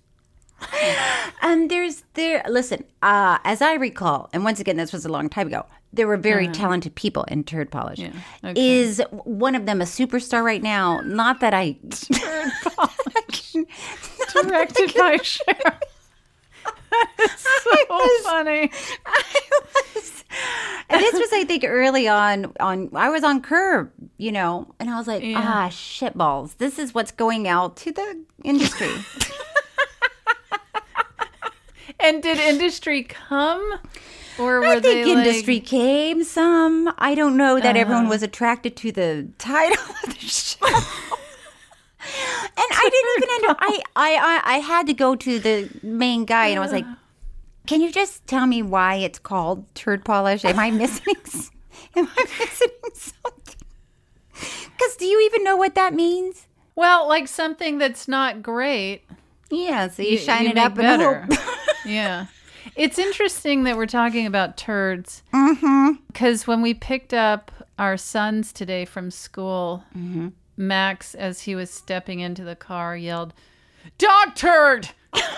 Um, there's there. Listen, uh, as I recall, and once again, this was a long time ago. There were very talented people in Turd Polish. Yeah, okay. Is one of them a superstar right now? Not that I. Turd Polish. Directed by Cheryl. That's so was- funny. I was, and this was, I think, early on. On I was on Curb, you know, and I was like, Yeah. ah, shitballs. This is what's going out to the industry. And did industry come? Or were I think they industry like, came some. I don't know that everyone Uh-huh. was attracted to the title of the show. And I didn't even under, I, I, I, I had to go to the main guy and I was like, can you just tell me why it's called Turd Polish? Am I missing s- am I missing something? Because do you even know what that means? well, like something that's not great. Yeah, so you, You- shine you it up make and better. hope. Yeah. It's interesting that we're talking about turds. Mm-hmm. Because when we picked up our sons today from school, Mm-hmm. Max, as he was stepping into the car, yelled, "Dog turd!"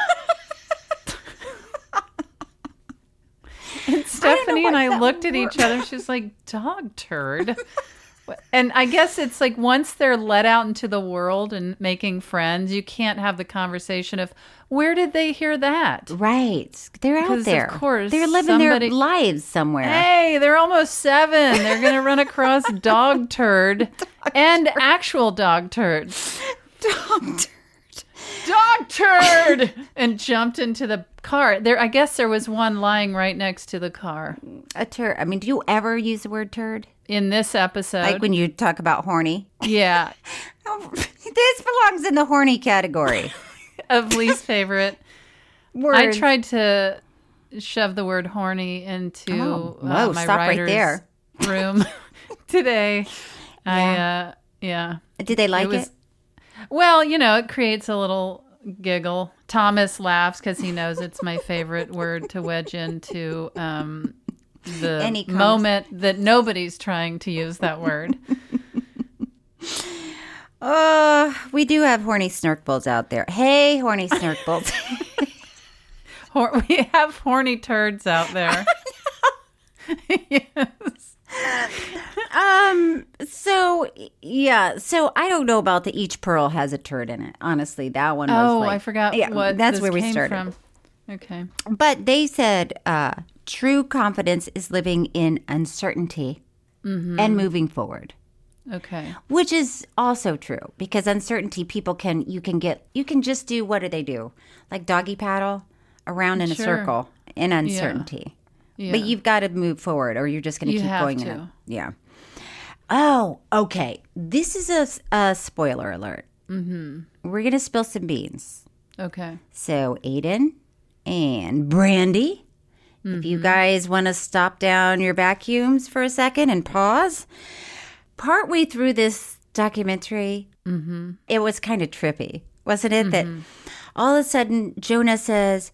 And Stephanie and what I that looked at word- each other. She's like, "Dog turd?" And I guess it's like once they're let out into the world and making friends, you can't have the conversation of where did they hear that? Right. They're out 'Cause of there. course, They're living somebody- their lives somewhere. Hey, they're almost seven. They're going to run across dog turd and actual dog turds. Dog turd. Dog turd! And jumped into the car. There, I guess there was one lying right next to the car A turd. I mean, do you ever use the word turd? in this episode. Like when you talk about horny? Yeah, This belongs in the horny category. of least favorite. Words. I tried to shove the word horny into Oh, uh, whoa, my stop right writer's there. room today. I, uh, yeah. Did they like it? was- Well, you know, it creates a little giggle. Thomas laughs because he knows it's my favorite word to wedge into um, the Any convers- moment that nobody's trying to use that word. Uh, we do have horny snarkballs out there. Hey, horny snarkballs. Hor- we have horny turds out there. Yes. Um, so, yeah, so I don't know about the Each Pearl Has a Turd in it. Honestly, that one was Oh, like, I forgot yeah, what that's this where we came started. from. Okay. But they said uh, true confidence is living in uncertainty Mm-hmm. and moving forward. Okay. Which is also true because uncertainty, people can, you can get, you can just do, what do they do? Like doggy paddle around in a Sure. circle in uncertainty. Yeah. But you've got to move forward or you're just going to You keep have going. to. In a, yeah. Oh, okay. This is a, a spoiler alert. Mm-hmm. We're going to spill some beans. Okay. So Aiden and Brandy, mm-hmm. if you guys want to stop down your vacuums for a second and pause. Partway through this documentary, mm-hmm. it was kind of trippy, wasn't it? Mm-hmm. That all of a sudden Jonah says,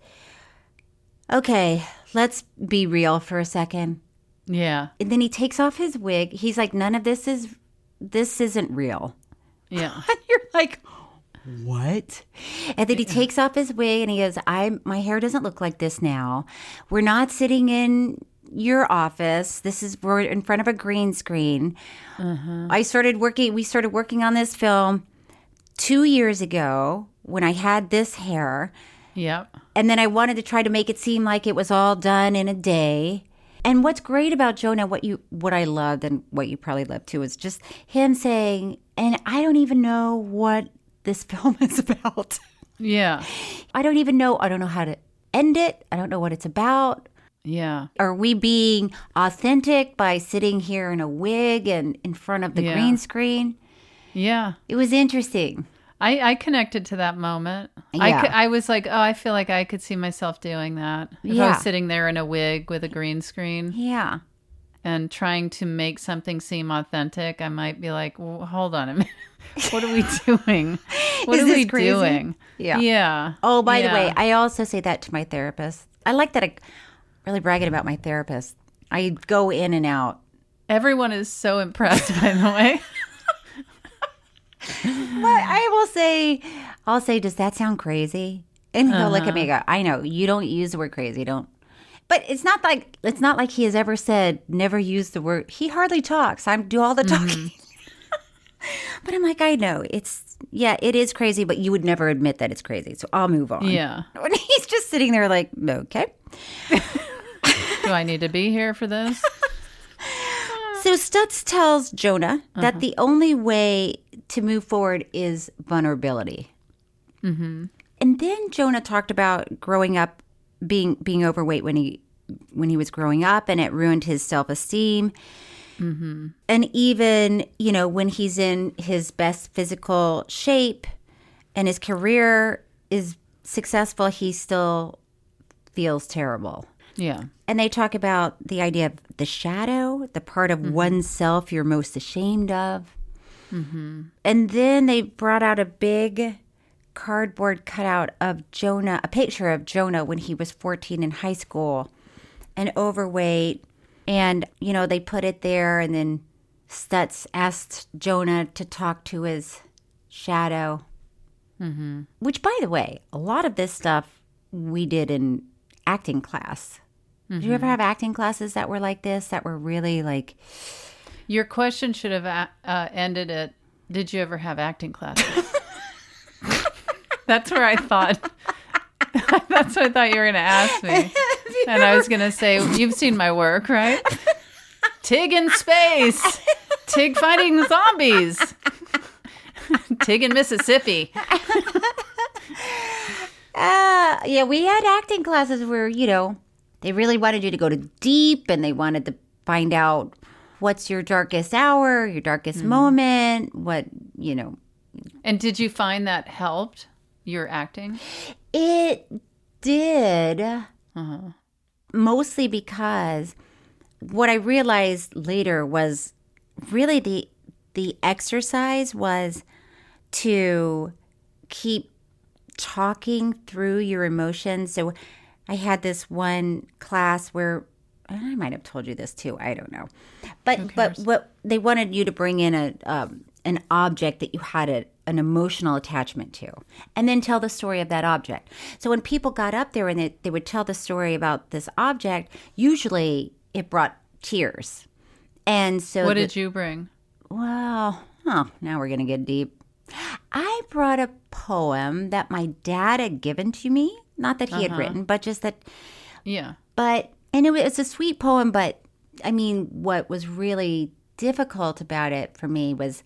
okay, let's be real for a second. Yeah. And then he takes off his wig. He's like, none of this is, this isn't real. Yeah. And you're like, what? And then he takes off his wig and he goes, I, my hair doesn't look like this now. We're not sitting in your office. This is, we're in front of a green screen. Uh-huh. I started working, we started working on this film two years ago when I had this hair. Yep. And then I wanted to try to make it seem like it was all done in a day. And what's great about Jonah, what you, what I loved and what you probably loved too, is just him saying, and I don't even know what this film is about. Yeah. I don't even know. I don't know how to end it. I don't know what it's about. Yeah. Are we being authentic by sitting here in a wig and in front of the Yeah. green screen? Yeah. It was interesting. I, I connected to that moment. Yeah. I, cou- I was like, oh, I feel like I could see myself doing that. If I Yeah. was sitting there in a wig with a green screen Yeah. and trying to make something seem authentic, I might be like, well, hold on a minute. What are we doing? What Is are this we crazy? doing? Yeah. Yeah. Oh, by Yeah. the way, I also say that to my therapist. I like that. I really bragging about my therapist. I go in and out. Everyone is so impressed, by the way. But I will say, I'll say, does that sound crazy? And he'll look at me and go, I know, you don't use the word crazy. Don't. But it's not like, it's not like he has ever said, never use the word. He hardly talks. I do all the talking. Mm-hmm. But I'm like, I know. It's, yeah, it is crazy, but you would never admit that it's crazy. So I'll move on. Yeah. When he's just sitting there like, okay. Do I need to be here for this? So Stutz tells Jonah that Uh-huh. the only way to move forward is vulnerability. Mm-hmm. And then Jonah talked about growing up, being being overweight when he when he was growing up, and it ruined his self-esteem. Mm-hmm. And even, you know, when he's in his best physical shape and his career is successful, he still feels terrible. Yeah. And they talk about the idea of the shadow, the part of mm-hmm. oneself you're most ashamed of. Mm-hmm. And then they brought out a big cardboard cutout of Jonah, a picture of Jonah when he was fourteen in high school and overweight. And, you know, they put it there, and then Stutz asked Jonah to talk to his shadow. Mm-hmm. Which, by the way, a lot of this stuff we did in acting class. Mm-hmm. Did you ever have acting classes that were like this, that were really like... Your question should have uh, ended at, did you ever have acting classes? That's where I thought, that's what I thought you were going to ask me. And I was going to say, you've seen my work, right? Tig in space. Tig fighting zombies. Tig in Mississippi. Uh, yeah, we had acting classes where, you know, they really wanted you to go to deep, and they wanted to find out what's your darkest hour, your darkest mm-hmm. moment, what, you know. And did you find that helped your acting? It did. Uh-huh. Mostly because what I realized later was really the the exercise was to keep talking through your emotions. So I had this one class where I might have told you this too. I don't know. But but what they wanted you to bring in a um, an object that you had a, an emotional attachment to, and then tell the story of that object. So when people got up there and they, they would tell the story about this object, usually it brought tears. And so what the, did you bring? Well, oh, now we're going to get deep. I brought a poem that my dad had given to me. Not that he Uh-huh. had written, but just that. Yeah. But, and it was it's a sweet poem, but I mean, what was really difficult about it for me was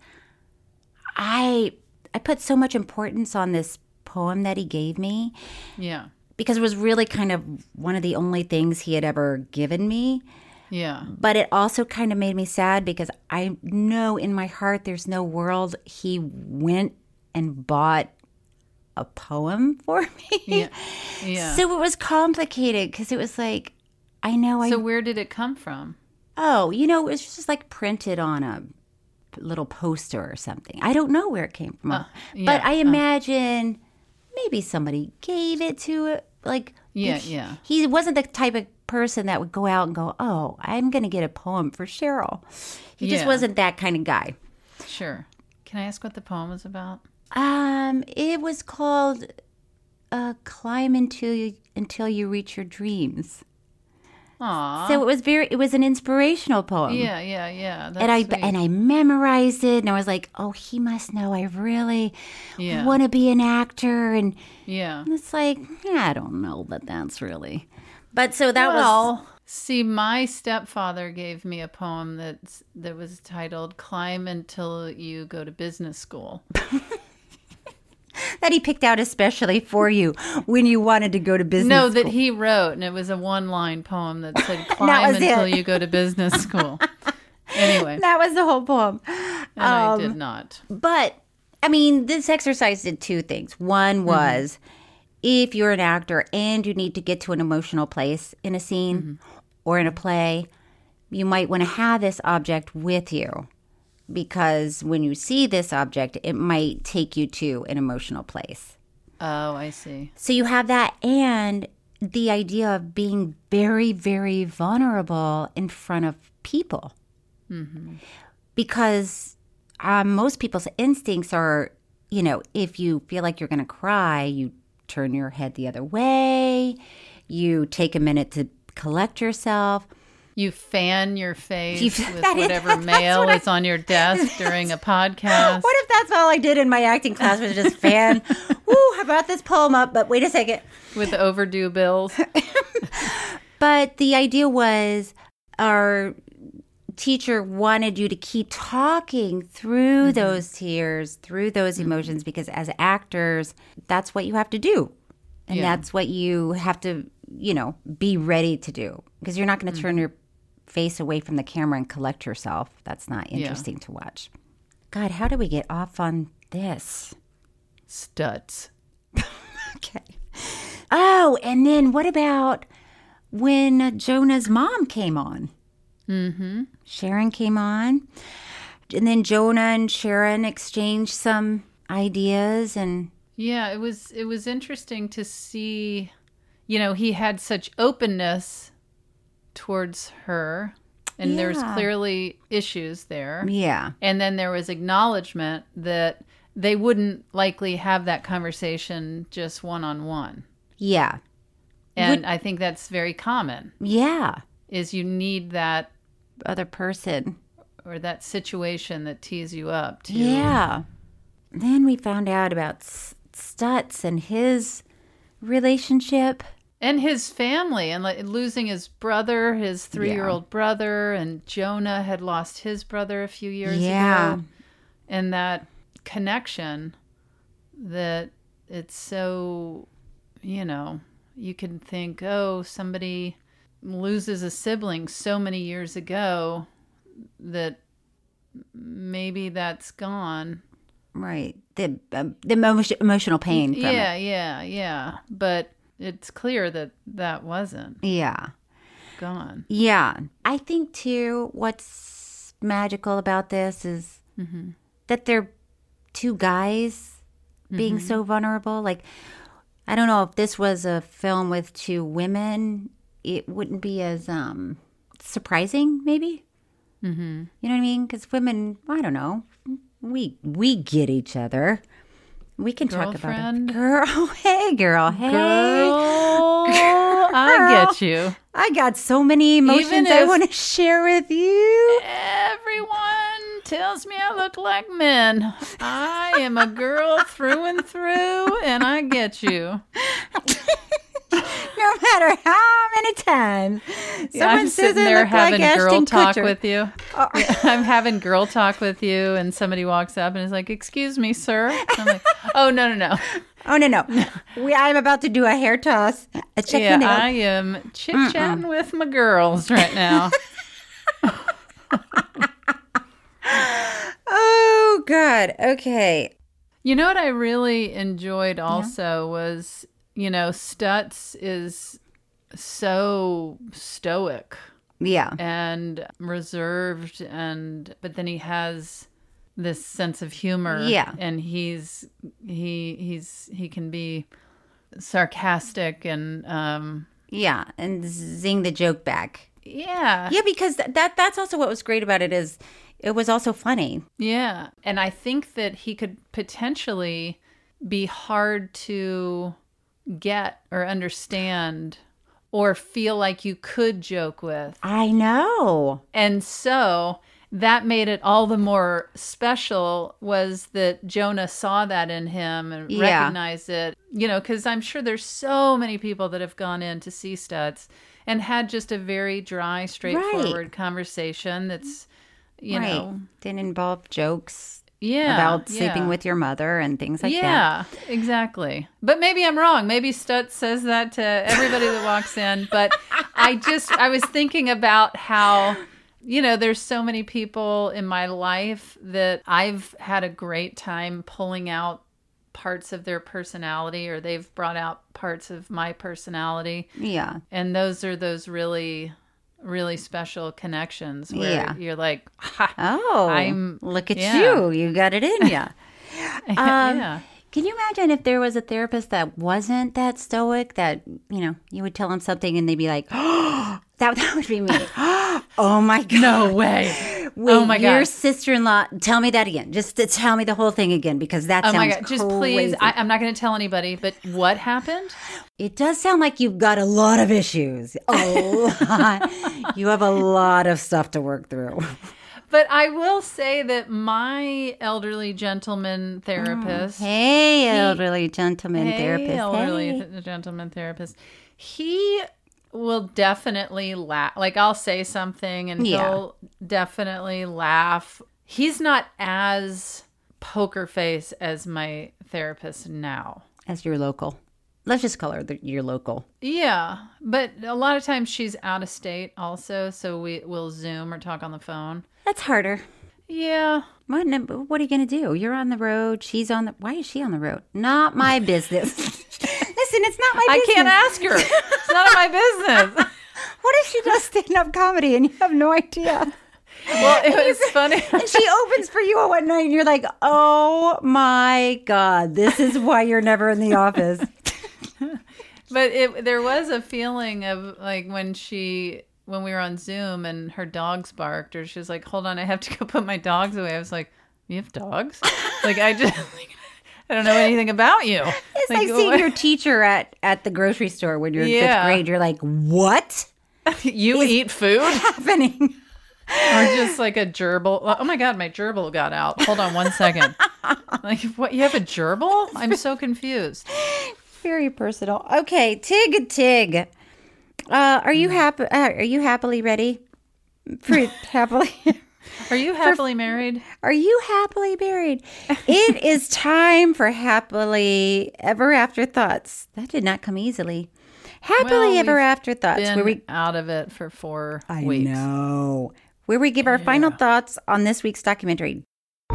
I I put so much importance on this poem that he gave me Yeah. because it was really kind of one of the only things he had ever given me. Yeah. But it also kind of made me sad because I know in my heart there's no world he went and bought a poem for me. Yeah. Yeah. So it was complicated because it was like, I know I... So where did it come from? Oh, you know, it was just like printed on a little poster or something. I don't know where it came from. Uh, yeah, but I uh. imagine maybe somebody gave it to it. Like, Yeah, he, yeah. he wasn't the type of person that would go out and go, oh, I'm going to get a poem for Cheryl. He just Yeah. wasn't that kind of guy. Sure. Can I ask what the poem was about? Um, it was called uh, "Climb Until You Until You Reach Your Dreams." Aw. So it was very, it was an inspirational poem. Yeah, yeah, yeah. That's and I sweet. and I memorized it, and I was like, "Oh, he must know I really Yeah. want to be an actor." And Yeah. it's like, yeah, I don't know that that's really. But so that well, was see, my stepfather gave me a poem that's that was titled "Climb Until You Go to Business School." that he picked out especially for you when you wanted to go to business. No, that school. he wrote, and it was a one-line poem that said "Climb was until it. you go to business school." Anyway, That was the whole poem. and I Um, did not. But, I mean, this exercise did two things. One was if you're an actor and you need to get to an emotional place in a scene or in a play, you might want to have this object with you because when you see this object, it might take you to an emotional place. Oh, I see. So you have that and the idea of being very, very vulnerable in front of people. Because um, most people's instincts are, you know, if you feel like you're going to cry, you turn your head the other way, you take a minute to collect yourself. You fan your face You- with that is- whatever that's mail what I- is on your desk during a podcast. What if that's all I did in my acting class was just fan? Woo, I brought this poem up, but wait a second. With overdue bills. But the idea was our teacher wanted you to keep talking through Mm-hmm. those tears, through those emotions, because as actors, that's what you have to do. And Yeah. that's what you have to, you know, be ready to do. Because you're not going to Mm-hmm. turn your face away from the camera and collect yourself. That's not Yeah. interesting to watch. God, how do we get off on this? Studs. Okay. Oh, and then what about when uh, Jonah's mom came on? Mm-hmm. Sharon came on. And then Jonah and Sharon exchanged some ideas and Yeah, it was it was interesting to see, you know, he had such openness towards her, and there's Yeah. clearly issues there. yeah. And then there was acknowledgement that they wouldn't likely have that conversation just one on one. Yeah. And I think that's very common. Yeah. Is you need that Other person. or that situation that tees you up to Yeah. Then we found out about S- Stutz and his relationship. and his family, and like losing his brother, his three-year-old brother, and Jonah had lost his brother a few years Yeah. ago. And that connection that it's so, you know, you can think, oh, somebody loses a sibling so many years ago that maybe that's gone. Right. The um, the emo- emotional pain from Yeah, it. yeah, yeah. But it's clear that that wasn't Yeah. gone. Yeah. I think, too, what's magical about this is that they're two guys being so vulnerable. Like, I don't know if this was a film with two women, it wouldn't be as um surprising, maybe. Mm-hmm. You know what I mean? Because women, I don't know, we we get each other. We can Girlfriend. talk about it. Girl, hey, girl, hey. Girl, I get you. I got so many emotions Even I if- want to share with you. Everyone tells me I look like men. I am a girl through and through, and I get you. No matter how many times Yeah, someone I'm says sitting I there look having like girl Ashton talk Kutcher. with you. Yeah, I'm having girl talk with you, and somebody walks up and is like, "Excuse me, sir." I'm like, "Oh no, no, no." Oh, no, no. We, I'm about to do a hair toss. A check Yeah, my nails. I am chit chatting with my girls right now. Oh, God. Okay. You know what I really enjoyed also was, you know, Stutz is so stoic Yeah. and reserved, and but then he has this sense of humor. Yeah. And he's he he's he can be sarcastic and um Yeah. And zing the joke back. yeah. Yeah, because th- that that's also what was great about it is it was also funny. Yeah. And I think that he could potentially be hard to get or understand or feel like you could joke with. I know. And so that made it all the more special was that Jonah saw that in him and Yeah. recognized it. You know, because I'm sure there's so many people that have gone in to see Stutz and had just a very dry, straightforward conversation that's, you right. know. Didn't involve jokes Yeah. about sleeping yeah. with your mother and things like that. Yeah, exactly. But maybe I'm wrong. Maybe Stutz says that to everybody that walks in. But I just, I was thinking about how, you know, there's so many people in my life that I've had a great time pulling out parts of their personality, or they've brought out parts of my personality. Yeah. And those are those really, really special connections where Yeah. you're like, ha, Oh, I'm- look at yeah. you. You got it in ya. Um, yeah. Can you imagine if there was a therapist that wasn't that stoic, that, you know, you would tell them something and they'd be like, oh, that, that would be me. Oh, my God. No way. Wait, oh my your God. sister-in-law, tell me that again. Just to tell me the whole thing again, because that Oh sounds my God. Just please. crazy. I, I'm not going to tell anybody, but what happened? It does sound like you've got a lot of issues. A lot. You have a lot of stuff to work through. But I will say that my elderly gentleman therapist. Hey, elderly gentleman hey, therapist. elderly Hey. th- gentleman therapist. He will definitely laugh. Like, I'll say something and Yeah. he'll definitely laugh. He's not as poker face as my therapist now. As your local. Let's just call her the, your local. Yeah, but a lot of times she's out of state also, so we will Zoom or talk on the phone. That's harder. Yeah. What, what are you going to do? You're on the road. She's on the... Why is she on the road? Not my business. Listen, it's not my I business. can't ask her. It's none of my business. What if she does stand-up comedy and you have no idea? Well, it was funny. And she opens for you one night and you're like, oh my God, this is why you're never in the office. But it, there was a feeling of like when she, when we were on Zoom and her dogs barked, or she was like, hold on, I have to go put my dogs away. I was like, you have dogs? Like, I just, like, I don't know anything about you. It's like, seeing what- your teacher at, at the grocery store when you're in Yeah. fifth grade. You're like, what You eat food? happening? Or just like a gerbil. Oh my God, my gerbil got out. Hold on one second. Like, what? You have a gerbil? I'm so confused. Very personal. Okay, Tig Tig. Uh, are you happy? Uh, are you happily ready? For happily. Are you happily married? Are you happily married? It is time for happily ever after thoughts. That did not come easily. Happily Well, ever we've after thoughts, Been where we out of it for four I weeks. know where we give our final thoughts on this week's documentary.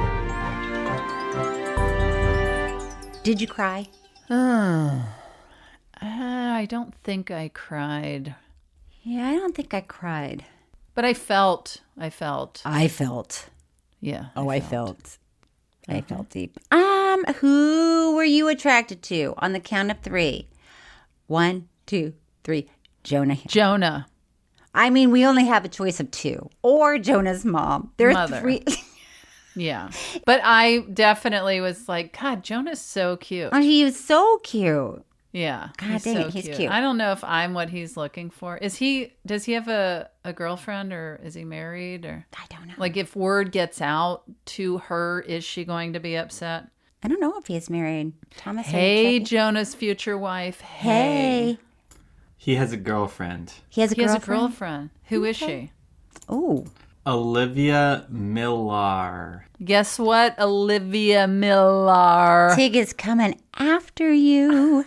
Did you cry? Uh, I don't think I cried, Yeah, I don't think I cried. but I felt. I felt. I felt. Yeah. Oh, I felt. I felt deep. Um, who were you attracted to on the count of three? One, two, three. Jonah Hill. Jonah. I mean, we only have a choice of two. Or Jonah's mom. There are Mother. three. Yeah. But I definitely was like, God, Jonah's so cute. Oh, he was so cute. Yeah. God he's dang so it, he's cute. I don't know if I'm what he's looking for. Is he, does he have a, a girlfriend or is he married or? I don't know. Like if word gets out to her, is she going to be upset? I don't know if he's married. Thomas. Hey, Jonah's future wife. Hey. Hey. He has a girlfriend. He has a He girlfriend. has a girlfriend. Who is she? Oh. Olivia Millar. Guess what? Olivia Millar. Tig is coming after you.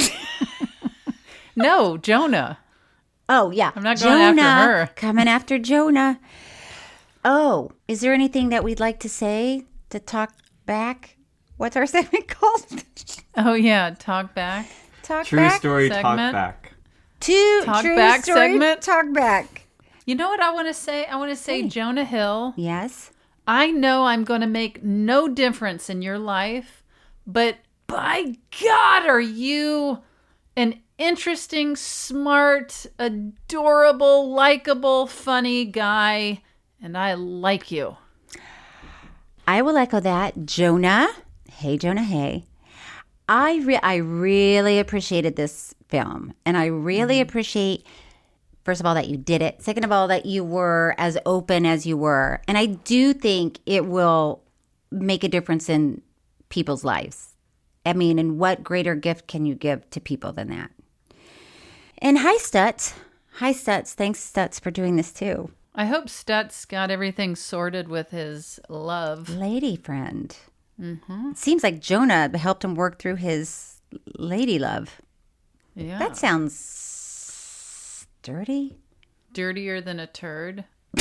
No, Jonah. Oh, yeah. I'm not going Jonah, after her. Coming after Jonah. Oh, is there anything that we'd like to say to talk back? What's our segment called? Oh, yeah. Talk back. Talk True back? story segment. talk back. Two Talk true back story segment? Talk back. You know what I want to say? I want to say, Hey. Jonah Hill, Yes. I know I'm going to make no difference in your life, but by God, are you an interesting, smart, adorable, likable, funny guy, and I like you. I will echo that. Jonah. Hey, Jonah. Hey. I re- I really appreciated this film, and I really Mm-hmm. appreciate, first of all, that you did it. Second of all, that you were as open as you were. And I do think it will make a difference in people's lives. I mean, and what greater gift can you give to people than that? And hi, Stutz. Hi, Stutz. Thanks, Stutz, for doing this too. I hope Stutz got everything sorted with his love. Lady friend. Mm-hmm. It seems like Jonah helped him work through his lady love. Yeah. That sounds dirty. Dirtier than a turd.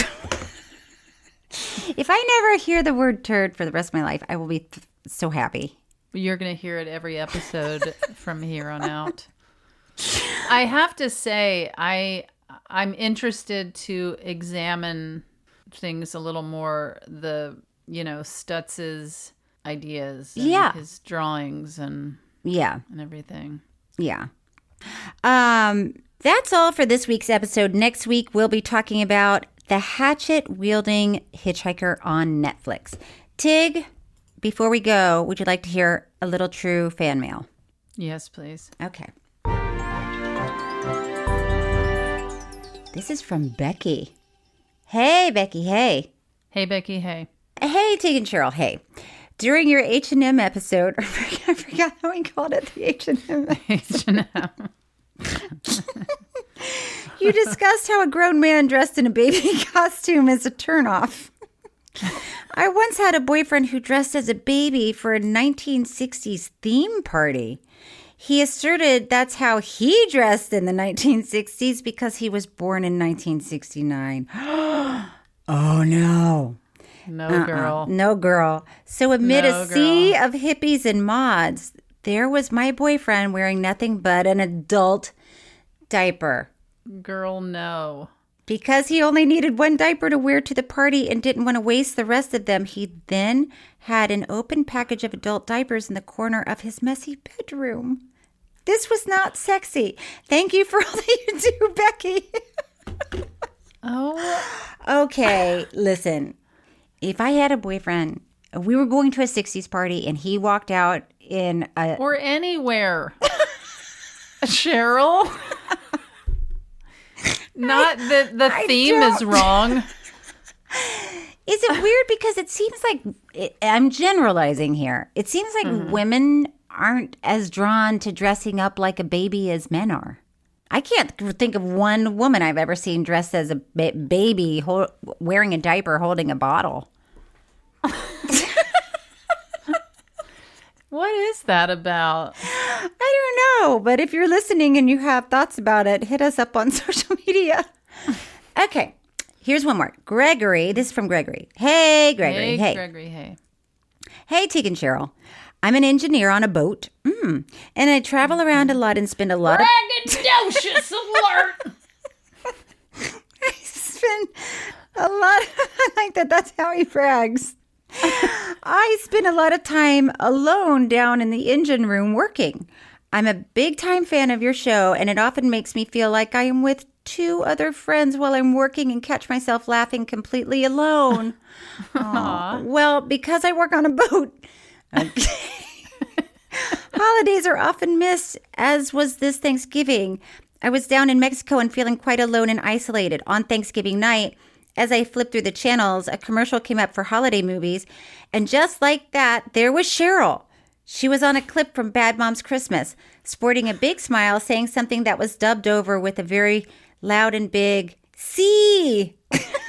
If I never hear the word turd for the rest of my life, I will be th- so happy. You're going to hear it every episode from here on out. I have to say, I I'm interested to examine things a little more. The you know Stutz's ideas, and Yeah. his drawings, and Yeah, and everything. yeah. Um, that's all for this week's episode. Next week, we'll be talking about The Hatchet-Wielding Hitchhiker on Netflix. Tig, before we go, would you like to hear a little true fan mail? Yes, please. Okay. This is from Becky. Hey, Becky, hey. Hey, Becky. Hey. Hey, Tig and Cheryl, hey. During your H and M episode, I forgot how we called it, the H and M. H and M. You discussed how a grown man dressed in a baby costume is a turnoff. I once had a boyfriend who dressed as a baby for a nineteen sixties theme party. He asserted that's how he dressed in the nineteen sixties because he was born in nineteen sixty-nine. Oh, no. No, Uh-uh. girl. No, girl. So amid No, a sea girl. of hippies and mods, there was my boyfriend wearing nothing but an adult diaper. Girl, no. Because he only needed one diaper to wear to the party and didn't want to waste the rest of them, he then had an open package of adult diapers in the corner of his messy bedroom. This was not sexy. Thank you for all that you do, Becky. Oh. Okay, listen. If I had a boyfriend, we were going to a sixties party and he walked out in a... Or anywhere. Cheryl. Not that the I theme is don't. wrong. Is it weird? Because it seems like, it, I'm generalizing here. It seems like Mm-hmm. women aren't as drawn to dressing up like a baby as men are. I can't think of one woman I've ever seen dressed as a ba- baby hol- wearing a diaper holding a bottle. What is that about? I don't know, but if you're listening and you have thoughts about it, hit us up on social media. Okay, here's one more. Gregory, this is from Gregory. Hey, Gregory. Hey, Hey, Gregory, hey. hey, Tig and Cheryl. I'm an engineer on a boat, mm, and I travel around a lot and spend a lot of... Braggadocious alert! I spend a lot of... I like that. That's how he brags. I spend a lot of time alone down in the engine room working. I'm a big time fan of your show, and it often makes me feel like I am with two other friends while I'm working and catch myself laughing completely alone. Aw. Well, because I work on a boat. Holidays are often missed, as was this Thanksgiving. I was down in Mexico and feeling quite alone and isolated. On Thanksgiving night, as I flipped through the channels, a commercial came up for holiday movies. And just like that, there was Cheryl. She was on a clip from Bad Moms Christmas, sporting a big smile, saying something that was dubbed over with a very loud and big, "See!"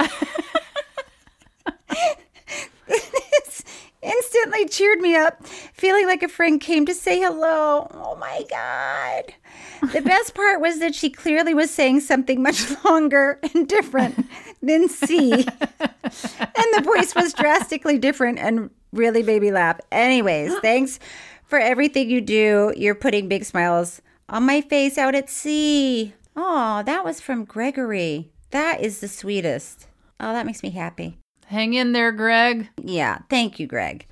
This instantly cheered me up, feeling like a friend came to say hello. Oh my God. The best part was that she clearly was saying something much longer and different than "see." And the voice was drastically different and really made me laugh. Anyways, thanks for everything you do. You're putting big smiles on my face out at sea. Oh, that was from Gregory. That is the sweetest. Oh, that makes me happy. Hang in there, Greg. Yeah, thank you, Greg.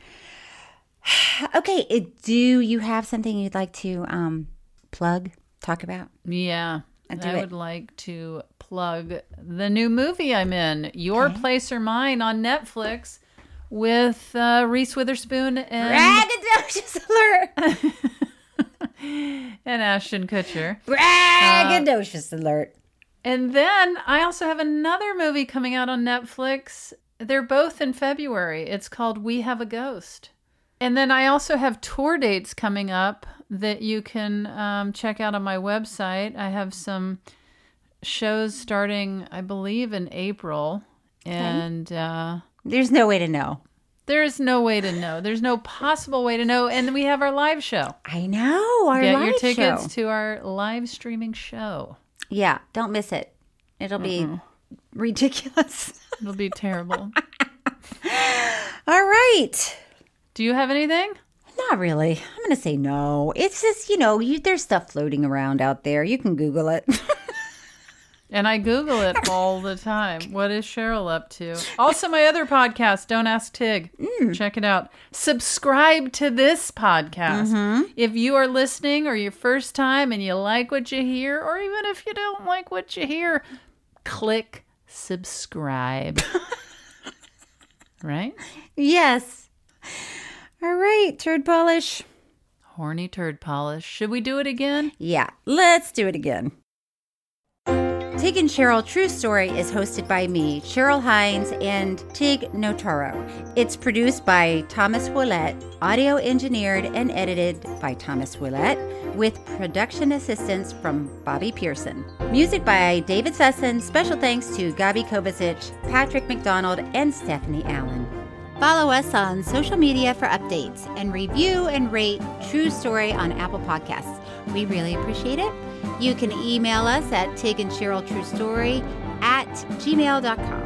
Okay, uh, do you have something you'd like to um, plug, talk about? Yeah, Uh, do I it. would like to plug the new movie I'm in, Your Okay. Place or Mine, on Netflix, with uh, Reese Witherspoon and, Braggadocious alert! and Ashton Kutcher. Braggadocious alert. And then I also have another movie coming out on Netflix. They're both in February. It's called We Have a Ghost. And then I also have tour dates coming up that you can um, check out on my website. I have some shows starting, I believe, in April. And uh, There's no way to know. there is no way to know. There's no possible way to know. And we have our live show. I know, our Get live your tickets show. to our live streaming show. Yeah, don't miss it. It'll be ridiculous. It'll be terrible. All right. Do you have anything? Not really. I'm going to say no. It's just, you know, you, there's stuff floating around out there. You can Google it. And I Google it all the time. What is Cheryl up to? Also, my other podcast, Don't Ask Tig. Check it out. Subscribe to this podcast. If you are listening or your first time and you like what you hear, or even if you don't like what you hear, click subscribe. Right? Yes. All right, turd polish. Horny turd polish. Should we do it again? Yeah, let's do it again. Tig and Cheryl True Story is hosted by me, Cheryl Hines, and Tig Notaro. It's produced by Thomas Willett, audio engineered and edited by Thomas Willett, with production assistance from Bobby Pearson. Music by David Sussin. Special thanks to Gabi Kovacic, Patrick McDonald, and Stephanie Allen. Follow us on social media for updates and review and rate True Story on Apple Podcasts. We really appreciate it. You can email us at Tig and Cheryl True Story at gmail dot com.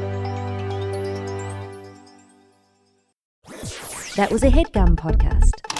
That was a HeadGum podcast.